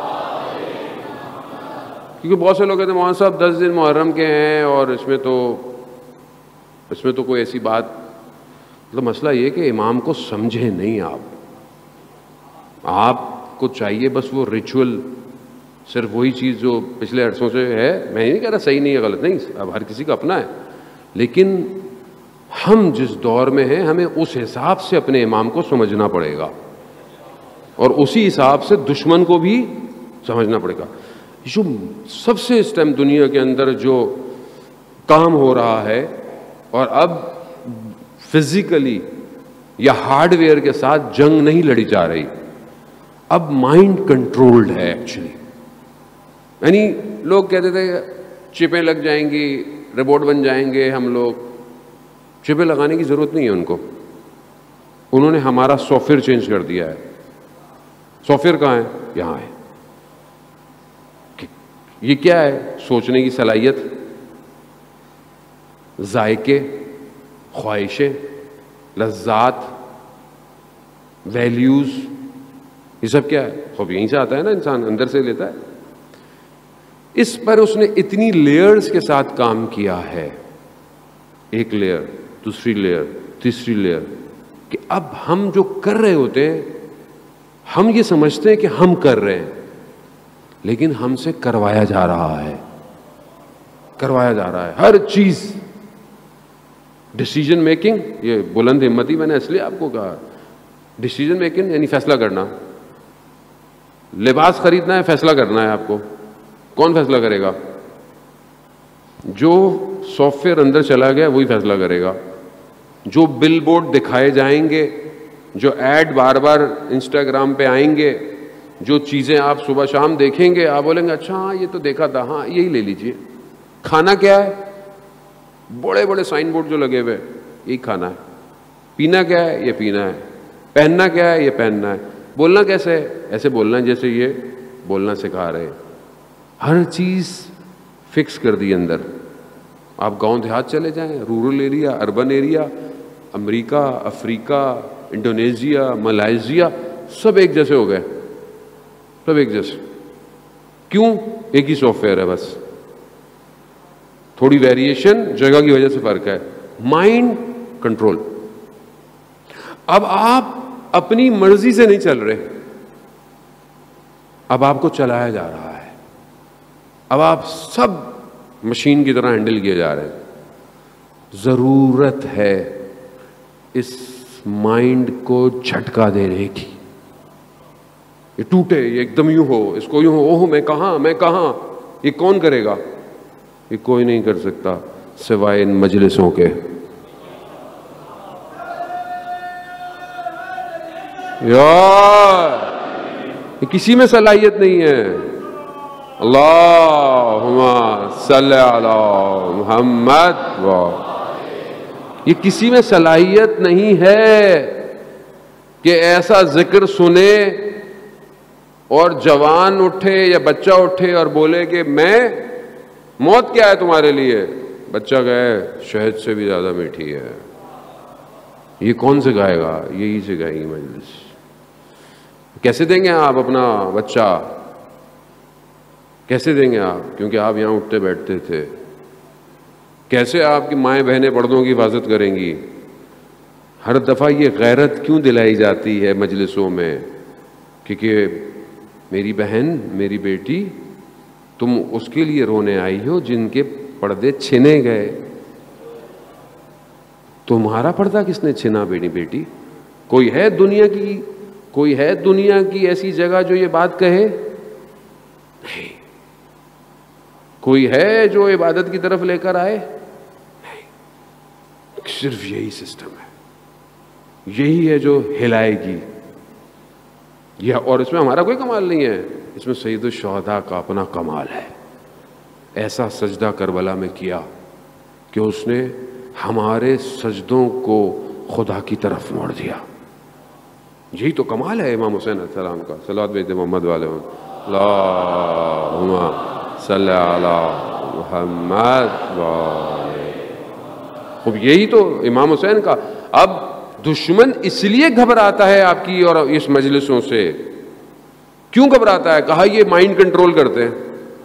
کیونکہ بہت سے لوگ کہتے ہیں مولانا صاحب دس دن محرم کے ہیں اور اس میں تو اس میں تو کوئی ایسی بات، مطلب مسئلہ یہ کہ امام کو سمجھے نہیں آپ آپ کو چاہیے بس وہ ریچول، صرف وہی چیز جو پچھلے عرصوں سے ہے، میں نہیں کہہ رہا صحیح نہیں ہے غلط نہیں، اب ہر کسی کا اپنا ہے، لیکن ہم جس دور میں ہیں ہمیں اس حساب سے اپنے امام کو سمجھنا پڑے گا اور اسی حساب سے دشمن کو بھی سمجھنا پڑے گا۔ جو سب سے اس ٹائم دنیا کے اندر جو کام ہو رہا ہے، اور اب فزیکلی یا ہارڈ ویئر کے ساتھ جنگ نہیں لڑی جا رہی، اب مائنڈ کنٹرولڈ ہے ایکچولی۔ یعنی لوگ کہتے تھے چپیں لگ جائیں گی، روبوٹ بن جائیں گے ہم لوگ، چپیں لگانے کی ضرورت نہیں ہے ان کو، انہوں نے ہمارا سافٹ ویئر چینج کر دیا ہے۔ سافٹ ویئر کہاں ہے؟ یہاں ہے۔ یہ کیا ہے؟ سوچنے کی صلاحیت، ذائقے، خواہشیں، لذات، ویلیوز، یہ سب کیا ہے؟ خوب یہیں سے آتا ہے نا، انسان اندر سے لیتا ہے۔ اس پر اس نے اتنی لیئرز کے ساتھ کام کیا ہے، ایک لیئر، دوسری لیئر، تیسری لیئر، کہ اب ہم جو کر رہے ہوتے ہیں ہم یہ سمجھتے ہیں کہ ہم کر رہے ہیں، لیکن ہم سے کروایا جا رہا ہے، کروایا جا رہا ہے ہر چیز۔ ڈیسیجن میکنگ، یہ بلند ہمتی میں نے اس لیے آپ کو کہا، ڈیسیجن میکنگ یعنی فیصلہ کرنا۔ لباس خریدنا ہے، فیصلہ کرنا ہے آپ کو، کون فیصلہ کرے گا؟ جو سافٹ ویئر اندر چلا گیا وہی فیصلہ کرے گا۔ جو بل بورڈ دکھائے جائیں گے، جو ایڈ بار بار انسٹاگرام پہ آئیں گے، جو چیزیں آپ صبح شام دیکھیں گے، آپ بولیں گے اچھا ہاں یہ تو دیکھا تھا، ہاں یہی لے لیجئے۔ کھانا کیا ہے؟ بڑے بڑے سائن بورڈ جو لگے ہوئے، یہی کھانا ہے۔ پینا کیا ہے؟ یہ پینا ہے۔ پہننا کیا ہے؟ یہ پہننا ہے۔ بولنا کیسے ہے؟ ایسے بولنا ہے جیسے یہ بولنا سکھا رہے ہیں۔ ہر چیز فکس کر دی اندر۔ آپ گاؤں دیہات چلے جائیں، رورل ایریا، اربن ایریا، امریکہ، افریقہ، انڈونیشیا، ملائیشیا سب ایک جیسے ہو گئے، سب ایک جیسے. کیوں؟ ایک ہی سافٹ ویئر ہے بس، تھوڑی ویریشن جگہ کی وجہ سے فرق ہے. Mind control. اب آپ اپنی مرضی سے نہیں چل رہے، اب آپ کو چلایا جا رہا ہے، اب آپ سب مشین کی طرح ہینڈل کیے جا رہے ہیں. ضرورت ہے اس مائنڈ کو جھٹکا دینے کی. یہ ٹوٹے، یہ ایک دم یوں ہو، اس کو یوں ہو، اوہ میں کہاں میں کہاں. یہ کون کرے گا؟ یہ کوئی نہیں کر سکتا سوائے ان مجلسوں کے. یار یہ کسی میں صلاحیت نہیں ہے. اللہم صلی علی محمد. یہ کسی میں صلاحیت نہیں ہے کہ ایسا ذکر سنے اور جوان اٹھے یا بچہ اٹھے اور بولے کہ میں موت کیا ہے تمہارے لیے. بچہ گئے شہد سے بھی زیادہ میٹھی ہے. یہ کون سے گائے گا؟ یہی سے گائے گی مجلس. کیسے دیں گے آپ اپنا بچہ؟ کیسے دیں گے آپ؟ کیونکہ آپ یہاں اٹھتے بیٹھتے تھے. کیسے آپ کی مائیں بہنیں پردوں کی حفاظت کریں گی؟ ہر دفعہ یہ غیرت کیوں دلائی جاتی ہے مجلسوں میں؟ کیونکہ میری بہن، میری بیٹی، تم اس کے لیے رونے آئی ہو جن کے پردے چھنے گئے. تمہارا پردہ کس نے چھنا بیٹی بیٹی؟ کوئی ہے دنیا کی کوئی ہے دنیا کی ایسی جگہ جو یہ بات کہے؟ نہیں. کوئی ہے جو عبادت کی طرف لے کر آئے؟ نہیں. صرف یہی سسٹم ہے، یہی ہے جو ہلائے گی. یہ اور اس میں ہمارا کوئی کمال نہیں ہے، اس میں سید الشہداء کا اپنا کمال ہے. ایسا سجدہ کربلا میں کیا کہ اس نے ہمارے سجدوں کو خدا کی طرف موڑ دیا. یہی تو کمال ہے امام حسین علیہ السلام کا. صلوات بھیجتے محمد والے اللہم صلی علی محمد. خوب یہی تو امام حسین کا. اب دشمن اس لیے گھبراتا ہے آپ کی اور اس مجلسوں سے. کیوں گھبراتا ہے؟ کہا یہ مائنڈ کنٹرول کرتے ہیں،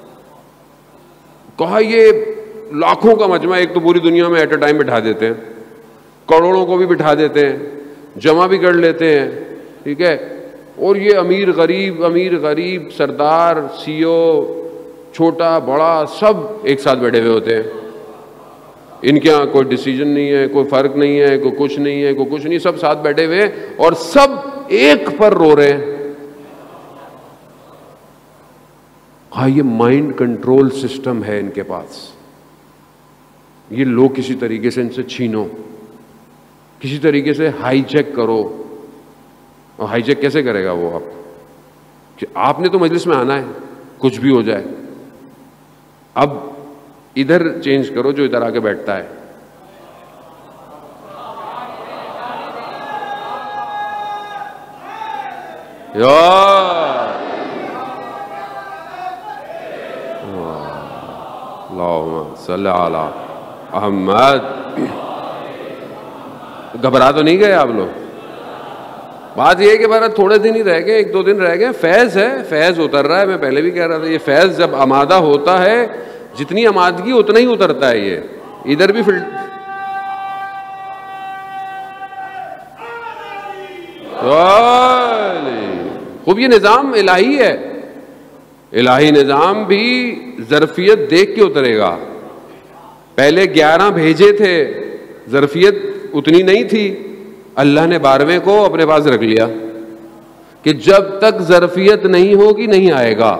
کہا یہ لاکھوں کا مجمع ایک تو پوری دنیا میں ایٹ اے ٹائم بٹھا دیتے ہیں، کروڑوں کو بھی بٹھا دیتے ہیں، جمع بھی کر لیتے ہیں، ٹھیک ہے. اور یہ امیر غریب امیر غریب سردار سی او چھوٹا بڑا سب ایک ساتھ بیٹھے ہوئے ہوتے ہیں. ان کے یہاں کوئی ڈیسیجن نہیں ہے، کوئی فرق نہیں ہے، کوئی کچھ نہیں ہے، کوئی کچھ نہیں، سب ساتھ بیٹھے ہوئے اور سب ایک پر رو رہے ہیں. ہاں یہ مائنڈ کنٹرول سسٹم ہے ان کے پاس. یہ لو کسی طریقے سے ان سے چھینو، کسی طریقے سے ہائی جیک کرو. اور ہائی جیک کیسے کرے گا وہ؟ آپ کہ آپ نے تو مجلس میں آنا ہے، کچھ بھی ہو جائے. اب ادھر چینج کرو جو ادھر آ کے بیٹھتا ہے. اللہم صلی علی محمد. گھبرا تو نہیں گئے آپ لوگ؟ بات یہ ہے کہ بارہ تھوڑے دن ہی رہ گئے، ایک دو دن رہ گئے. فیض ہے، فیض اتر رہا ہے. میں پہلے بھی کہہ رہا تھا یہ فیض جب آمادہ ہوتا ہے، جتنی آمادگی اتنا ہی اترتا ہے. یہ ادھر بھی فل خوب یہ نظام الہی ہے. الہی نظام بھی ظرفیت دیکھ کے اترے گا. پہلے گیارہ بھیجے تھے، ظرفیت اتنی نہیں تھی، اللہ نے بارہویں کو اپنے پاس رکھ لیا کہ جب تک ظرفیت نہیں ہوگی نہیں آئے گا.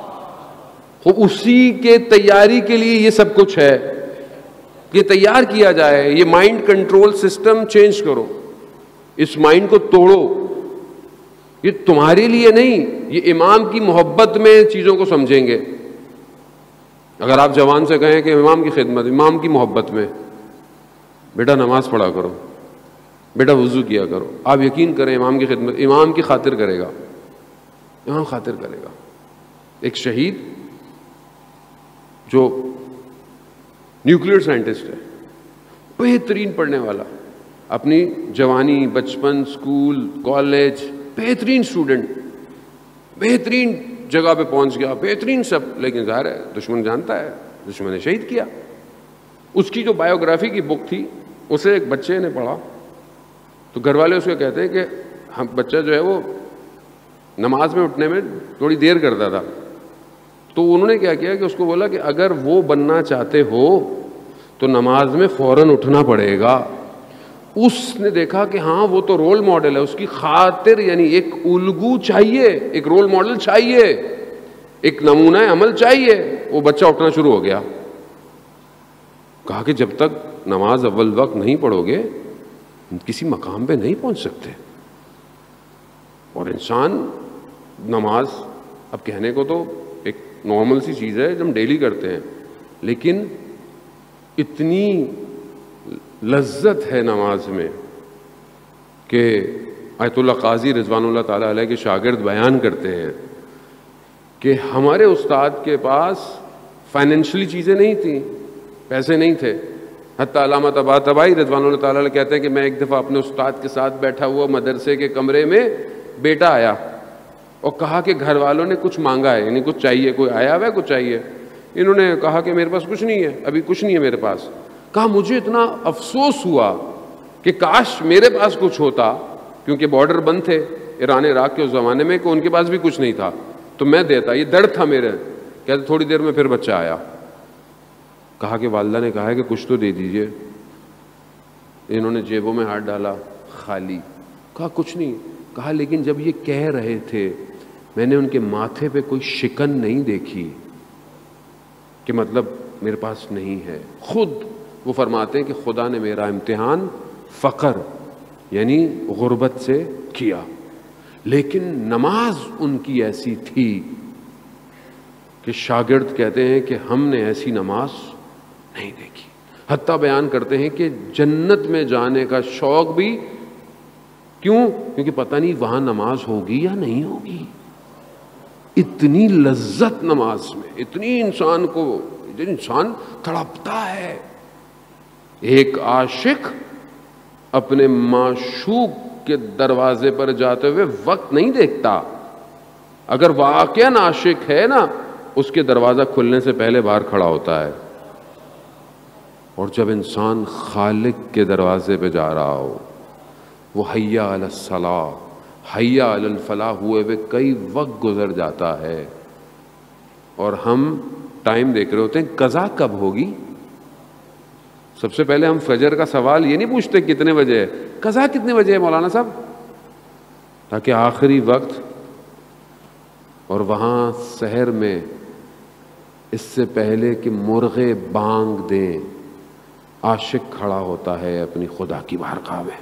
اسی کے تیاری کے لیے یہ سب کچھ ہے کہ تیار کیا جائے. یہ مائنڈ کنٹرول سسٹم چینج کرو، اس مائنڈ کو توڑو. یہ تمہارے لیے نہیں، یہ امام کی محبت میں چیزوں کو سمجھیں گے. اگر آپ جوان سے کہیں کہ امام کی خدمت، امام کی محبت میں، بیٹا نماز پڑھا کرو، بیٹا وضو کیا کرو، آپ یقین کریں امام کی خدمت امام کی خاطر کرے گا. امام خاطر کرے گا. ایک شہید جو نیوکلیئر سائنٹسٹ ہے، بہترین پڑھنے والا، اپنی جوانی، بچپن، اسکول، کالج، بہترین اسٹوڈنٹ، بہترین جگہ پہ پہنچ گیا، بہترین سب، لیکن ظاہر ہے دشمن جانتا ہے، دشمن نے شہید کیا. اس کی جو بایوگرافی کی بک تھی اسے ایک بچے نے پڑھا تو گھر والے اس کو کہتے ہیں کہ ہم بچہ جو ہے وہ نماز میں اٹھنے میں تھوڑی دیر کرتا تھا. تو انہوں نے کیا کیا کہ اس کو بولا کہ اگر وہ بننا چاہتے ہو تو نماز میں فوراً اٹھنا پڑے گا. اس نے دیکھا کہ ہاں وہ تو رول ماڈل ہے، اس کی خاطر یعنی ایک الگو چاہیے، ایک رول ماڈل چاہیے، ایک نمونہ عمل چاہیے. وہ بچہ اٹھنا شروع ہو گیا. کہا کہ جب تک نماز اول وقت نہیں پڑھو گے کسی مقام پہ نہیں پہنچ سکتے. اور انسان نماز اب کہنے کو تو ایک نارمل سی چیز ہے جو ہم ڈیلی کرتے ہیں، لیکن اتنی لذت ہے نماز میں کہ آیت اللہ قاضی رضوان اللہ تعالیٰ علیہ کے شاگرد بیان کرتے ہیں کہ ہمارے استاد کے پاس فائنینشلی چیزیں نہیں تھیں، پیسے نہیں تھے. حتیٰ علامہ طباطبائی رضوان اللہ تعالیٰ علیہ کہتے ہیں کہ میں ایک دفعہ اپنے استاد کے ساتھ بیٹھا ہوا مدرسے کے کمرے میں، بیٹا آیا اور کہا کہ گھر والوں نے کچھ مانگا ہے، یعنی کچھ چاہیے، کوئی آیا ہوا ہے کچھ چاہیے. انہوں نے کہا کہ میرے پاس کچھ نہیں ہے، ابھی کچھ نہیں ہے میرے پاس. کہا مجھے اتنا افسوس ہوا کہ کاش میرے پاس کچھ ہوتا، کیونکہ بارڈر بند تھے ایران عراق کے اس زمانے میں، کہ ان کے پاس بھی کچھ نہیں تھا تو میں دیتا. یہ درد تھا میرے. کہتے تھوڑی دیر میں پھر بچہ آیا. کہا کہ والدہ نے کہا ہے کہ کچھ تو دے دیجئے. انہوں نے جیبوں میں ہاتھ ڈالا، خالی. کہا کچھ نہیں. کہا لیکن جب یہ کہہ رہے تھے میں نے ان کے ماتھے پہ کوئی شکن نہیں دیکھی کہ مطلب میرے پاس نہیں ہے. خود وہ فرماتے ہیں کہ خدا نے میرا امتحان فقر یعنی غربت سے کیا، لیکن نماز ان کی ایسی تھی کہ شاگرد کہتے ہیں کہ ہم نے ایسی نماز نہیں دیکھی. حتیٰ بیان کرتے ہیں کہ جنت میں جانے کا شوق بھی کیوں؟ کیونکہ پتہ نہیں وہاں نماز ہوگی یا نہیں ہوگی. اتنی لذت نماز میں، اتنی انسان کو، انسان تڑپتا ہے. ایک عاشق اپنے معشوق کے دروازے پر جاتے ہوئے وقت نہیں دیکھتا. اگر واقعاً عاشق ہے نا، اس کے دروازہ کھلنے سے پہلے باہر کھڑا ہوتا ہے. اور جب انسان خالق کے دروازے پہ جا رہا ہو، وہ حیا علی الصلاۃ، حیا علی الفلاح ہوئے ہوئے کئی وقت گزر جاتا ہے، اور ہم ٹائم دیکھ رہے ہوتے ہیں قضا کب ہوگی. سب سے پہلے ہم فجر کا سوال یہ نہیں پوچھتے کتنے بجے ہے، قضا کتنے بجے ہے مولانا صاحب، تاکہ آخری وقت. اور وہاں سحر میں اس سے پہلے کہ مرغے بانگ دیں عاشق کھڑا ہوتا ہے اپنی خدا کی بارگاہ میں.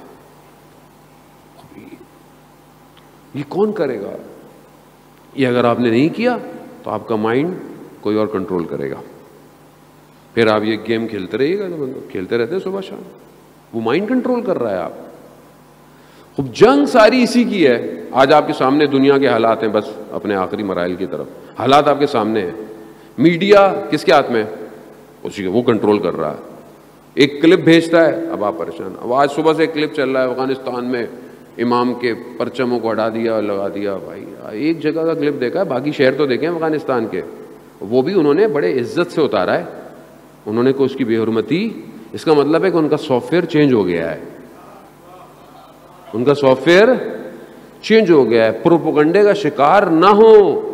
یہ کون کرے گا؟ یہ اگر آپ نے نہیں کیا تو آپ کا مائنڈ کوئی اور کنٹرول کرے گا. پھر آپ یہ گیم کھیلتے رہیے گا، کھیلتے رہتے ہیں صبح شام، وہ مائنڈ کنٹرول کر رہا ہے آپ. خوب جنگ ساری اسی کی ہے. آج آپ کے سامنے دنیا کے حالات ہیں، بس اپنے آخری مراحل کی طرف حالات آپ کے سامنے ہیں. میڈیا کس کے ہاتھ میں؟ اسی کا، وہ کنٹرول کر رہا ہے. ایک کلپ بھیجتا ہے، اب آپ پریشان. اب آج صبح سے ایک کلپ چل رہا ہے افغانستان میں امام کے پرچموں کو ہٹا دیا اور لگا دیا. بھائی ایک جگہ کا کلپ دیکھا ہے، باقی شہر تو دیکھیں افغانستان کے، وہ بھی انہوں نے بڑے عزت سے اتارا ہے. انہوں نے کوئی اس کی بے حرمتی، اس کا مطلب ہے کہ ان کا سافٹ ویئر چینج ہو گیا ہے، ان کا سافٹ ویئر چینج ہو گیا ہے. پروپیگنڈے کا شکار نہ ہو.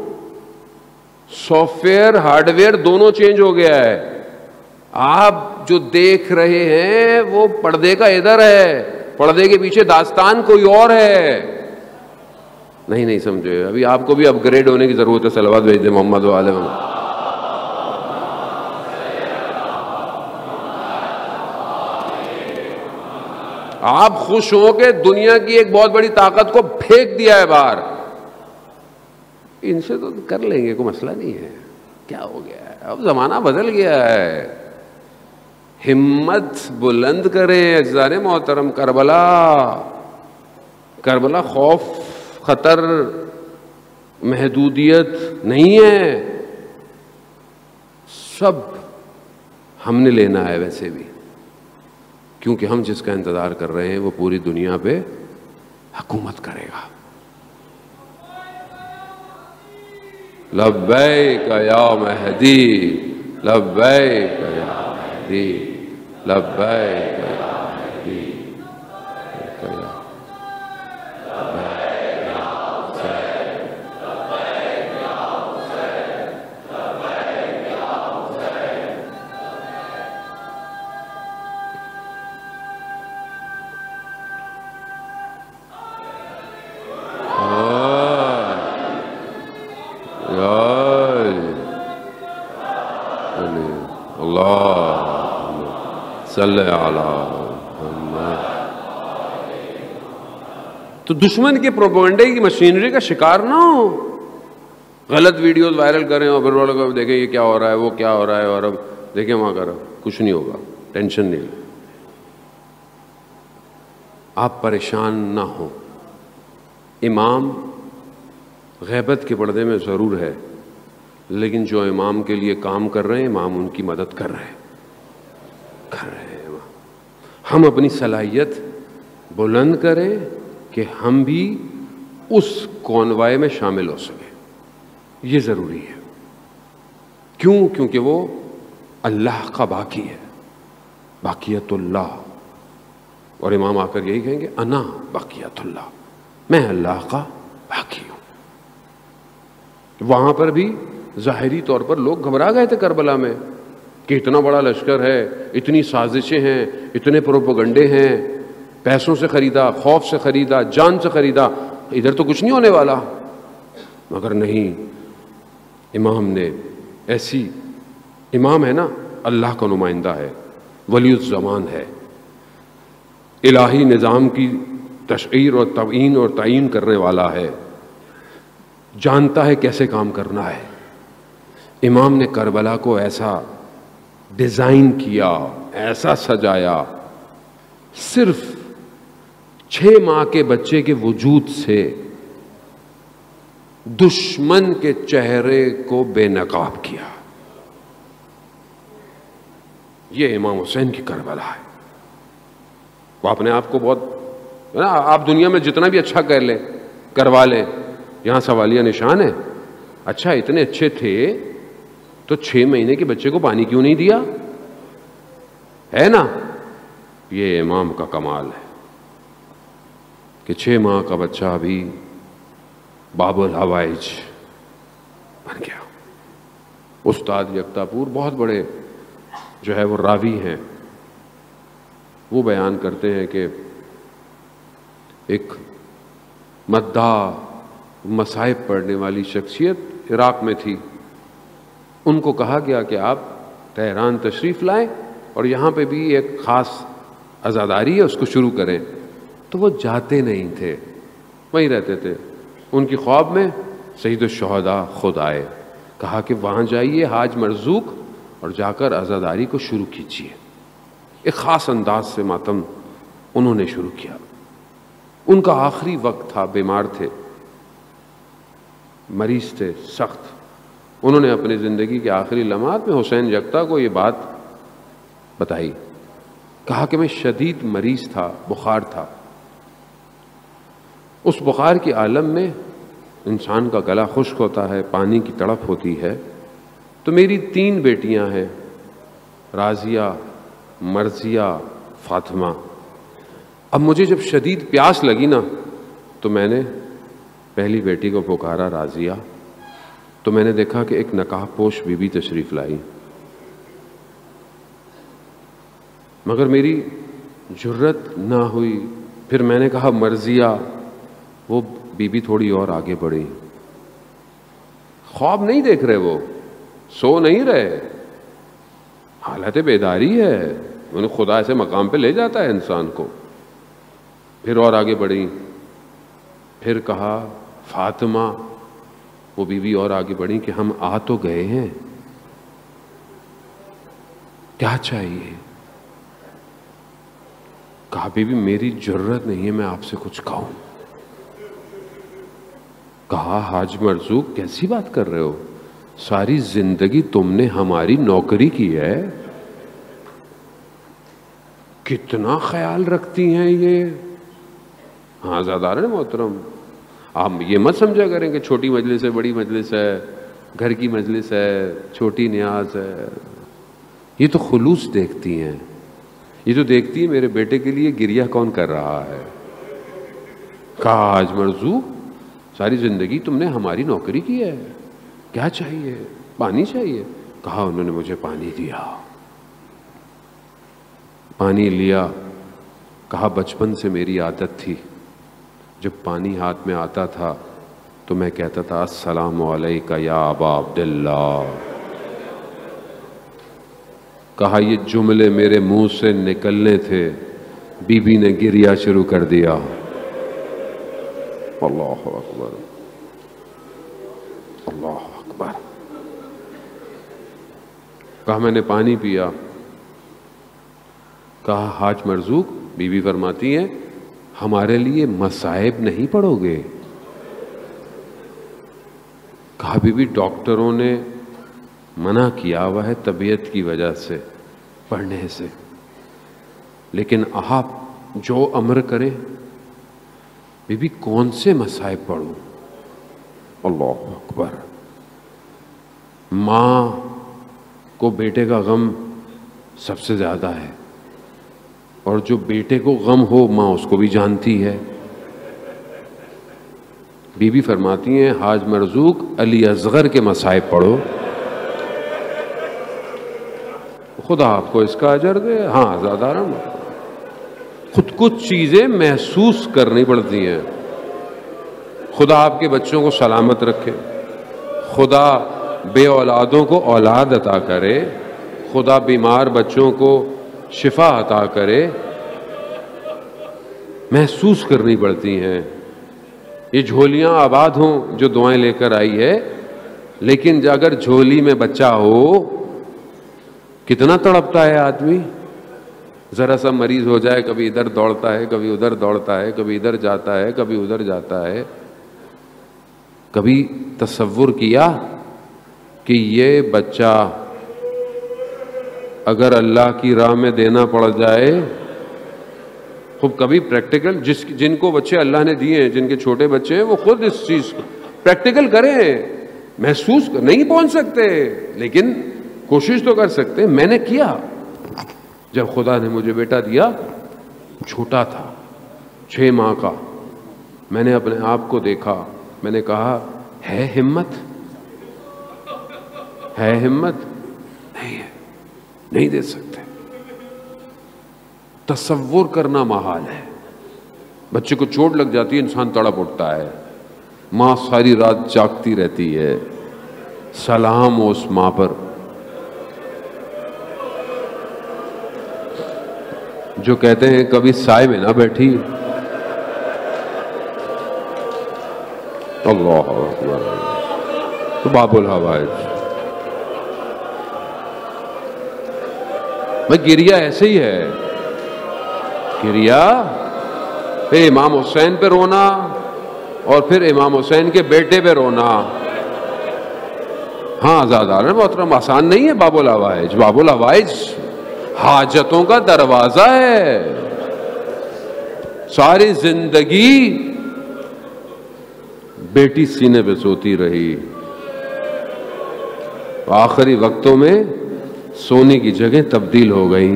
سافٹ ویئر ہارڈ ویئر دونوں چینج ہو گیا ہے. آپ جو دیکھ رہے ہیں وہ پردے کا ادھر ہے، پردے کے پیچھے داستان کوئی اور ہے. نہیں نہیں سمجھے، ابھی آپ کو بھی اپ گریڈ ہونے کی ضرورت ہے. صلوات بھیج دیں محمد و آل محمد. آپ خوش ہو کہ دنیا کی ایک بہت بڑی طاقت کو پھینک دیا ہے باہر. ان سے تو کر لیں گے، کوئی مسئلہ نہیں ہے. کیا ہو گیا ہے؟ اب زمانہ بدل گیا ہے. ہمت بلند کریں اجزان محترم. کربلا کربلا خوف، خطر، محدودیت نہیں ہے. سب ہم نے لینا ہے. ویسے بھی کیونکہ ہم جس کا انتظار کر رہے ہیں وہ پوری دنیا پہ حکومت کرے گا. لبیک یا مہدی لبیک یا مہدی لبیک یا مہدی صلی اللہ. تو دشمن کے پروپیگنڈے کی مشینری کا شکار نہ ہو. غلط ویڈیوز وائرل کریں اور پھر وہ لوگ دیکھیں یہ کیا ہو رہا ہے وہ کیا ہو رہا ہے اور اب دیکھیں وہاں کرو. کچھ نہیں ہوگا, ٹینشن نہیں. آپ پریشان نہ ہوں. امام غیبت کے پردے میں ضرور ہے, لیکن جو امام کے لیے کام کر رہے ہیں امام ان کی مدد کر رہے ہیں کر رہے ہیں ہم اپنی صلاحیت بلند کریں کہ ہم بھی اس کونوائے میں شامل ہو سکیں. یہ ضروری ہے. کیوں؟ کیونکہ وہ اللہ کا باقی ہے, باقیت اللہ. اور امام آ کر یہی کہیں گے انا باقیت اللہ, میں اللہ کا باقی ہوں. وہاں پر بھی ظاہری طور پر لوگ گھبرا گئے تھے کربلا میں کہ اتنا بڑا لشکر ہے, اتنی سازشیں ہیں, اتنے پروپیگنڈے ہیں, پیسوں سے خریدا, خوف سے خریدا, جان سے خریدا, ادھر تو کچھ نہیں ہونے والا. مگر نہیں, امام نے ایسی, امام ہے نا اللہ کا نمائندہ ہے, ولی الزمان ہے, الہی نظام کی تشعیر اور تبیین اور تعیین کرنے والا ہے, جانتا ہے کیسے کام کرنا ہے. امام نے کربلا کو ایسا ڈیزائن کیا, ایسا سجایا, صرف چھ ماہ کے بچے کے وجود سے دشمن کے چہرے کو بے نقاب کیا. یہ امام حسین کی کربلا ہے. وہ اپنے آپ کو بہت, آپ دنیا میں جتنا بھی اچھا کر لیں کروا لیں, یہاں سوالیہ نشان ہے. اچھا اتنے اچھے تھے تو چھ مہینے کے بچے کو پانی کیوں نہیں دیا؟ ہے نا, یہ امام کا کمال ہے کہ چھ ماہ کا بچہ بھی باب الحوائج بن گیا. استاد یکتا پور بہت بڑے جو ہے وہ راوی ہیں, وہ بیان کرتے ہیں کہ ایک مداح مصائب پڑھنے والی شخصیت عراق میں تھی. ان کو کہا گیا کہ آپ تہران تشریف لائیں اور یہاں پہ بھی ایک خاص عزاداری ہے, اس کو شروع کریں. تو وہ جاتے نہیں تھے, وہیں رہتے تھے. ان کی خواب میں سید الشہداء خود آئے, کہا کہ وہاں جائیے حاج مرزوق اور جا کر عزاداری کو شروع کیجیے. ایک خاص انداز سے ماتم انہوں نے شروع کیا. ان کا آخری وقت تھا, بیمار تھے, مریض تھے سخت. انہوں نے اپنی زندگی کے آخری لمحات میں حسین یکتا کو یہ بات بتائی. کہا کہ میں شدید مریض تھا, بخار تھا. اس بخار کے عالم میں انسان کا گلا خشک ہوتا ہے, پانی کی تڑپ ہوتی ہے. تو میری تین بیٹیاں ہیں, راضیہ, مرضیہ, فاطمہ. اب مجھے جب شدید پیاس لگی نا تو میں نے پہلی بیٹی کو پکارا راضیہ, تو میں نے دیکھا کہ ایک نقاب پوش بی بی تشریف لائی. مگر میری جرت نہ ہوئی. پھر میں نے کہا مرضیہ, وہ بی بی تھوڑی اور آگے بڑھی. خواب نہیں دیکھ رہے, وہ سو نہیں رہے, حالت بیداری ہے. انہیں خدا ایسے مقام پہ لے جاتا ہے انسان کو. پھر اور آگے بڑھی. پھر کہا فاطمہ, وہ بیوی اور آگے بڑھی کہ ہم آ تو گئے ہیں, کیا چاہیے؟ کہا بی بی میری جرت نہیں ہے میں آپ سے کچھ کہوں. کہا حاج مرزوق کیسی بات کر رہے ہو, ساری زندگی تم نے ہماری نوکری کی ہے, کتنا خیال رکھتی ہیں یہ. ہاں عزاداران محترم، آپ یہ مت سمجھا کریں کہ چھوٹی مجلس ہے، بڑی مجلس ہے، گھر کی مجلس ہے، چھوٹی نیاز ہے. یہ تو خلوص دیکھتی ہیں. یہ تو دیکھتی ہے میرے بیٹے کے لیے گریہ کون کر رہا ہے. کہا حاج مرزوق ساری زندگی تم نے ہماری نوکری کی ہے، کیا چاہیے؟ پانی چاہیے. کہا انہوں نے مجھے پانی دیا، پانی لیا. کہا بچپن سے میری عادت تھی جب پانی ہاتھ میں آتا تھا تو میں کہتا تھا السلام علیکہ یا ابا عبداللہ. کہا یہ جملے میرے منہ سے نکلنے تھے، بی بی نے گریہ شروع کر دیا. اللہ اکبر، اللہ اکبر. کہا میں نے پانی پیا. کہا حاج مرزوق، بی بی فرماتی ہیں ہمارے لیے مصائب نہیں پڑھو گے؟ کہا بی بی ڈاکٹروں نے منع کیا ہوا ہے طبیعت کی وجہ سے پڑھنے سے، لیکن آپ جو امر کریں. بی بی کون سے مصائب پڑھوں؟ اللہ اکبر. ماں کو بیٹے کا غم سب سے زیادہ ہے، اور جو بیٹے کو غم ہو ماں اس کو بھی جانتی ہے. بی بی فرماتی ہیں حاج مرزوق علی اصغر کے مصائب پڑھو، خدا آپ کو اس کا اجر دے. ہاں عزاداران، خود کچھ چیزیں محسوس کرنی پڑتی ہیں. خدا آپ کے بچوں کو سلامت رکھے، خدا بے اولادوں کو اولاد عطا کرے، خدا بیمار بچوں کو شفا عطا کرے. محسوس کرنی پڑتی ہیں. یہ جھولیاں آباد ہوں جو دعائیں لے کر آئی ہے، لیکن اگر جھولی میں بچہ ہو کتنا تڑپتا ہے آدمی. ذرا سا مریض ہو جائے کبھی ادھر دوڑتا ہے، کبھی ادھر دوڑتا ہے، کبھی ادھر جاتا ہے، کبھی ادھر جاتا ہے. کبھی تصور کیا کہ یہ بچہ اگر اللہ کی راہ میں دینا پڑ جائے، خوب کبھی پریکٹیکل جس جن کو بچے اللہ نے دیے ہیں، جن کے چھوٹے بچے ہیں، وہ خود اس چیز کو پریکٹیکل کریں. محسوس نہیں پہنچ سکتے لیکن کوشش تو کر سکتے. میں نے کیا جب خدا نے مجھے بیٹا دیا، چھوٹا تھا چھ ماہ کا. میں نے اپنے آپ کو دیکھا، میں نے کہا ہے ہمت، ہے ہمت نہیں ہے، نہیں دے سکتے. تصور کرنا محال ہے. بچے کو چوٹ لگ جاتی ہے، انسان تڑپ اٹھتا ہے. ماں ساری رات جاگتی رہتی ہے. سلام ہو اس ماں پر جو کہتے ہیں کبھی سائے میں نہ بیٹھی. اللہ اکبر. تو باب الحوائج بھائی گریہ ایسے ہی ہے. گریہ پھر امام حسین پہ رونا اور پھر امام حسین کے بیٹے پہ رونا. ہاں عزاداران محترم آسان نہیں ہے باب الحوائج. باب الحوائج حاجتوں کا دروازہ ہے. ساری زندگی بیٹی سینے پہ سوتی رہی، آخری وقتوں میں سونے کی جگہ تبدیل ہو گئی.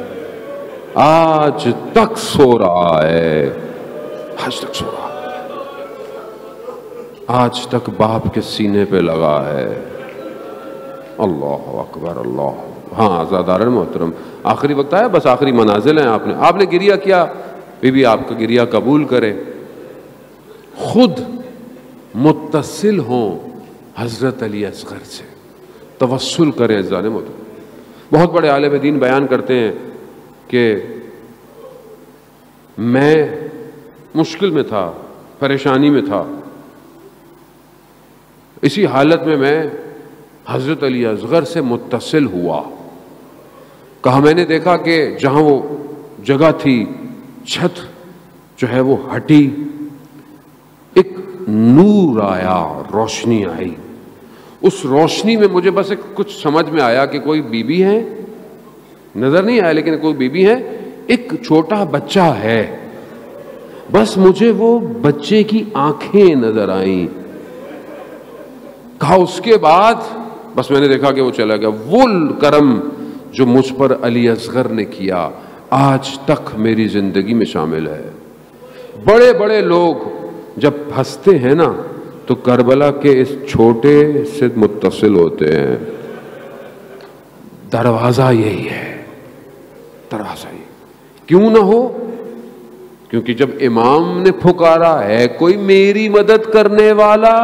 آج تک سو رہا ہے، آج تک سو رہا ہے، آج تک باپ کے سینے پہ لگا ہے. اللہ اکبر. اللہ. ہاں عزاداران محترم آخری وقت آیا، بس آخری منازل ہیں. آپ نے آپ نے گریہ کیا، بی بی آپ کا گریہ قبول کرے. خود متصل ہوں حضرت علی اصغر سے، توسل کریں. عزیزان محترم بہت بڑے عالم دین بیان کرتے ہیں کہ میں مشکل میں تھا، پریشانی میں تھا، اسی حالت میں میں حضرت علی اصغر سے متصل ہوا. کہا میں نے دیکھا کہ جہاں وہ جگہ تھی چھت جو ہے وہ ہٹی، ایک نور آیا، روشنی آئی. اس روشنی میں مجھے بس ایک کچھ سمجھ میں آیا کہ کوئی بی بی ہے، نظر نہیں آیا لیکن کوئی بی بی ہے. ایک چھوٹا بچہ ہے، بس مجھے وہ بچے کی آنکھیں نظر آئیں. کہا اس کے بعد بس میں نے دیکھا کہ وہ چلا گیا. وہ کرم جو مجھ پر علی اصغر نے کیا آج تک میری زندگی میں شامل ہے. بڑے بڑے لوگ جب ہنستے ہیں نا تو کربلا کے اس چھوٹے سے متصل ہوتے ہیں. دروازہ یہی ہے، دروازہ یہی. کیوں نہ ہو؟ کیونکہ جب امام نے پھکارا ہے کوئی میری مدد کرنے والا.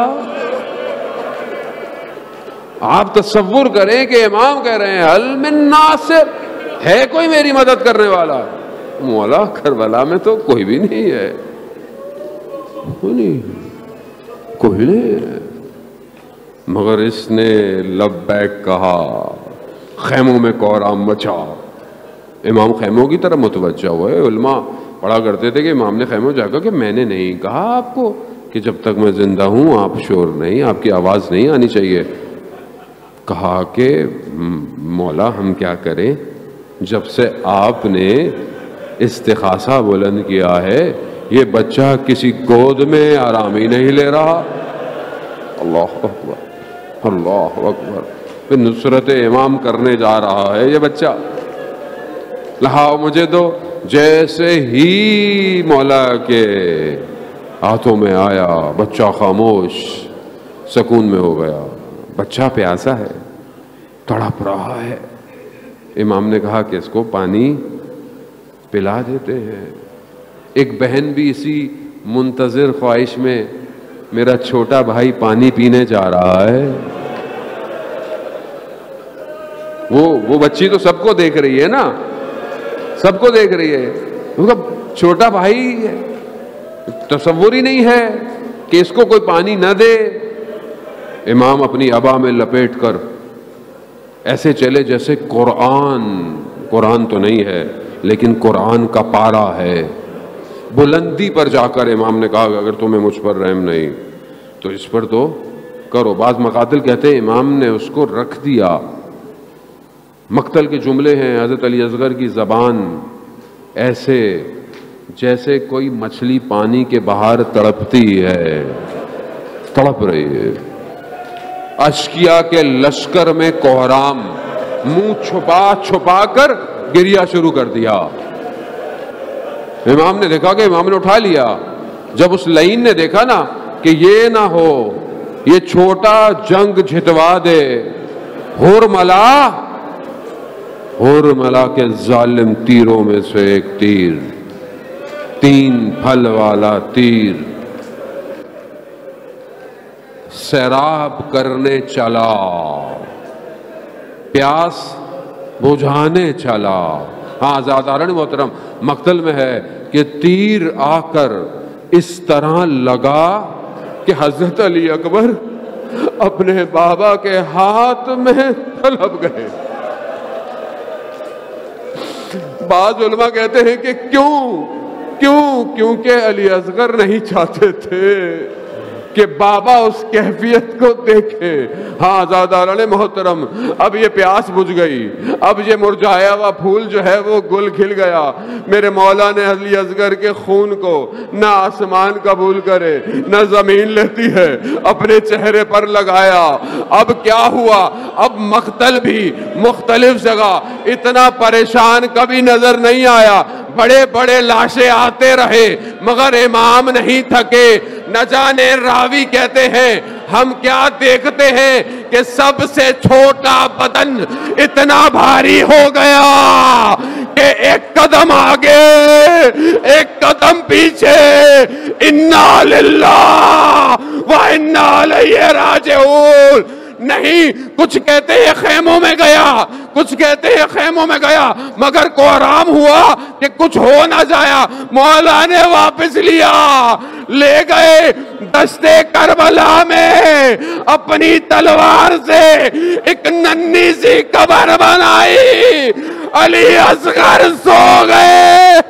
آپ تصور کریں کہ امام کہہ رہے ہیں حل من ناصر، ہے کوئی میری مدد کرنے والا؟ مولا کربلا میں تو کوئی بھی نہیں ہے، کوئی نہیں کوئی نہیں ہے. مگر اس نے لبیک کہا، خیموں میں کوہرام مچا. امام خیموں کی طرف متوجہ ہوئے. علماء پڑھا کرتے تھے کہ امام نے خیموں جا کر کہ میں نے نہیں کہا آپ کو کہ جب تک میں زندہ ہوں آپ شور نہیں، آپ کی آواز نہیں آنی چاہیے. کہا کہ مولا ہم کیا کریں، جب سے آپ نے استخاصہ بلند کیا ہے یہ بچہ کسی گود میں آرام ہی نہیں لے رہا. اللہ اکبر، اللہ اکبر. پھر نصرت امام کرنے جا رہا ہے یہ بچہ. لاؤ مجھے دو. جیسے ہی مولا کے ہاتھوں میں آیا بچہ خاموش سکون میں ہو گیا. بچہ پیاسا ہے، تڑپ رہا ہے. امام نے کہا کہ اس کو پانی پلا دیتے ہیں. ایک بہن بھی اسی منتظر خواہش میں میرا چھوٹا بھائی پانی پینے جا رہا ہے. وہ وہ بچی تو سب کو دیکھ رہی ہے نا، سب کو دیکھ رہی ہے. اس کا چھوٹا بھائی تصور ہی نہیں ہے کہ اس کو کوئی پانی نہ دے. امام اپنی ابا میں لپیٹ کر ایسے چلے جیسے قرآن قرآن تو نہیں ہے لیکن قرآن کا پارا ہے. بلندی پر جا کر امام نے کہا کہ اگر تمہیں مجھ پر رحم نہیں تو اس پر تو کرو. بعض مقاتل کہتے ہیں امام نے اس کو رکھ دیا. مقتل کے جملے ہیں حضرت علی اصغر کی زبان ایسے جیسے کوئی مچھلی پانی کے باہر تڑپتی ہے، تڑپ رہی ہے. اشکیا کے لشکر میں کوہرام، منہ چھپا چھپا کر گریا شروع کر دیا. امام نے دیکھا کہ امام نے اٹھا لیا. جب اس لعین نے دیکھا نا کہ یہ نہ ہو یہ چھوٹا جنگ جھتوا دے، ہورملا ہورملا کے ظالم تیروں میں سے ایک تیر، تین پھل والا تیر سیراب کرنے چلا، پیاس بجھانے چلا. ہاں آزادارن محترم مقتل میں ہے کہ تیر آ کر اس طرح لگا کہ حضرت علی اکبر اپنے بابا کے ہاتھ میں تڑپ گئے. بعض علماء کہتے ہیں کہ کیوں کیوں کیونکہ علی اصغر نہیں چاہتے تھے کہ بابا اس کیفیت کو دیکھے. ہاں آزاداران محترم اب یہ پیاس بجھ گئی، اب یہ مرجھایا ہوا پھول جو ہے وہ گل کھل گیا. میرے مولا نے علی اصغر کے خون کو نہ آسمان قبول کرے نہ زمین لیتی ہے اپنے چہرے پر لگایا. اب کیا ہوا؟ اب مقتل بھی مختلف جگہ اتنا پریشان کبھی نظر نہیں آیا. بڑے بڑے لاشیں آتے رہے مگر امام نہیں تھکے. نہ جانے راوی کہتے ہیں ہم کیا دیکھتے ہیں کہ سب سے چھوٹا بدن اتنا بھاری ہو گیا کہ ایک قدم آگے ایک قدم پیچھے. انا للہ و انا الیہ راجعون. نہیں، کچھ کہتے ہیں خیموں میں گیا، کچھ کہتے ہیں خیموں میں گیا مگر کوہرام ہوا کہ کچھ ہو نہ جایا. مولا نے واپس لیا، لے گئے دشتے کربلا میں اپنی تلوار سے ایک ننھی سی قبر بنائی. علی اصغر سو گئے.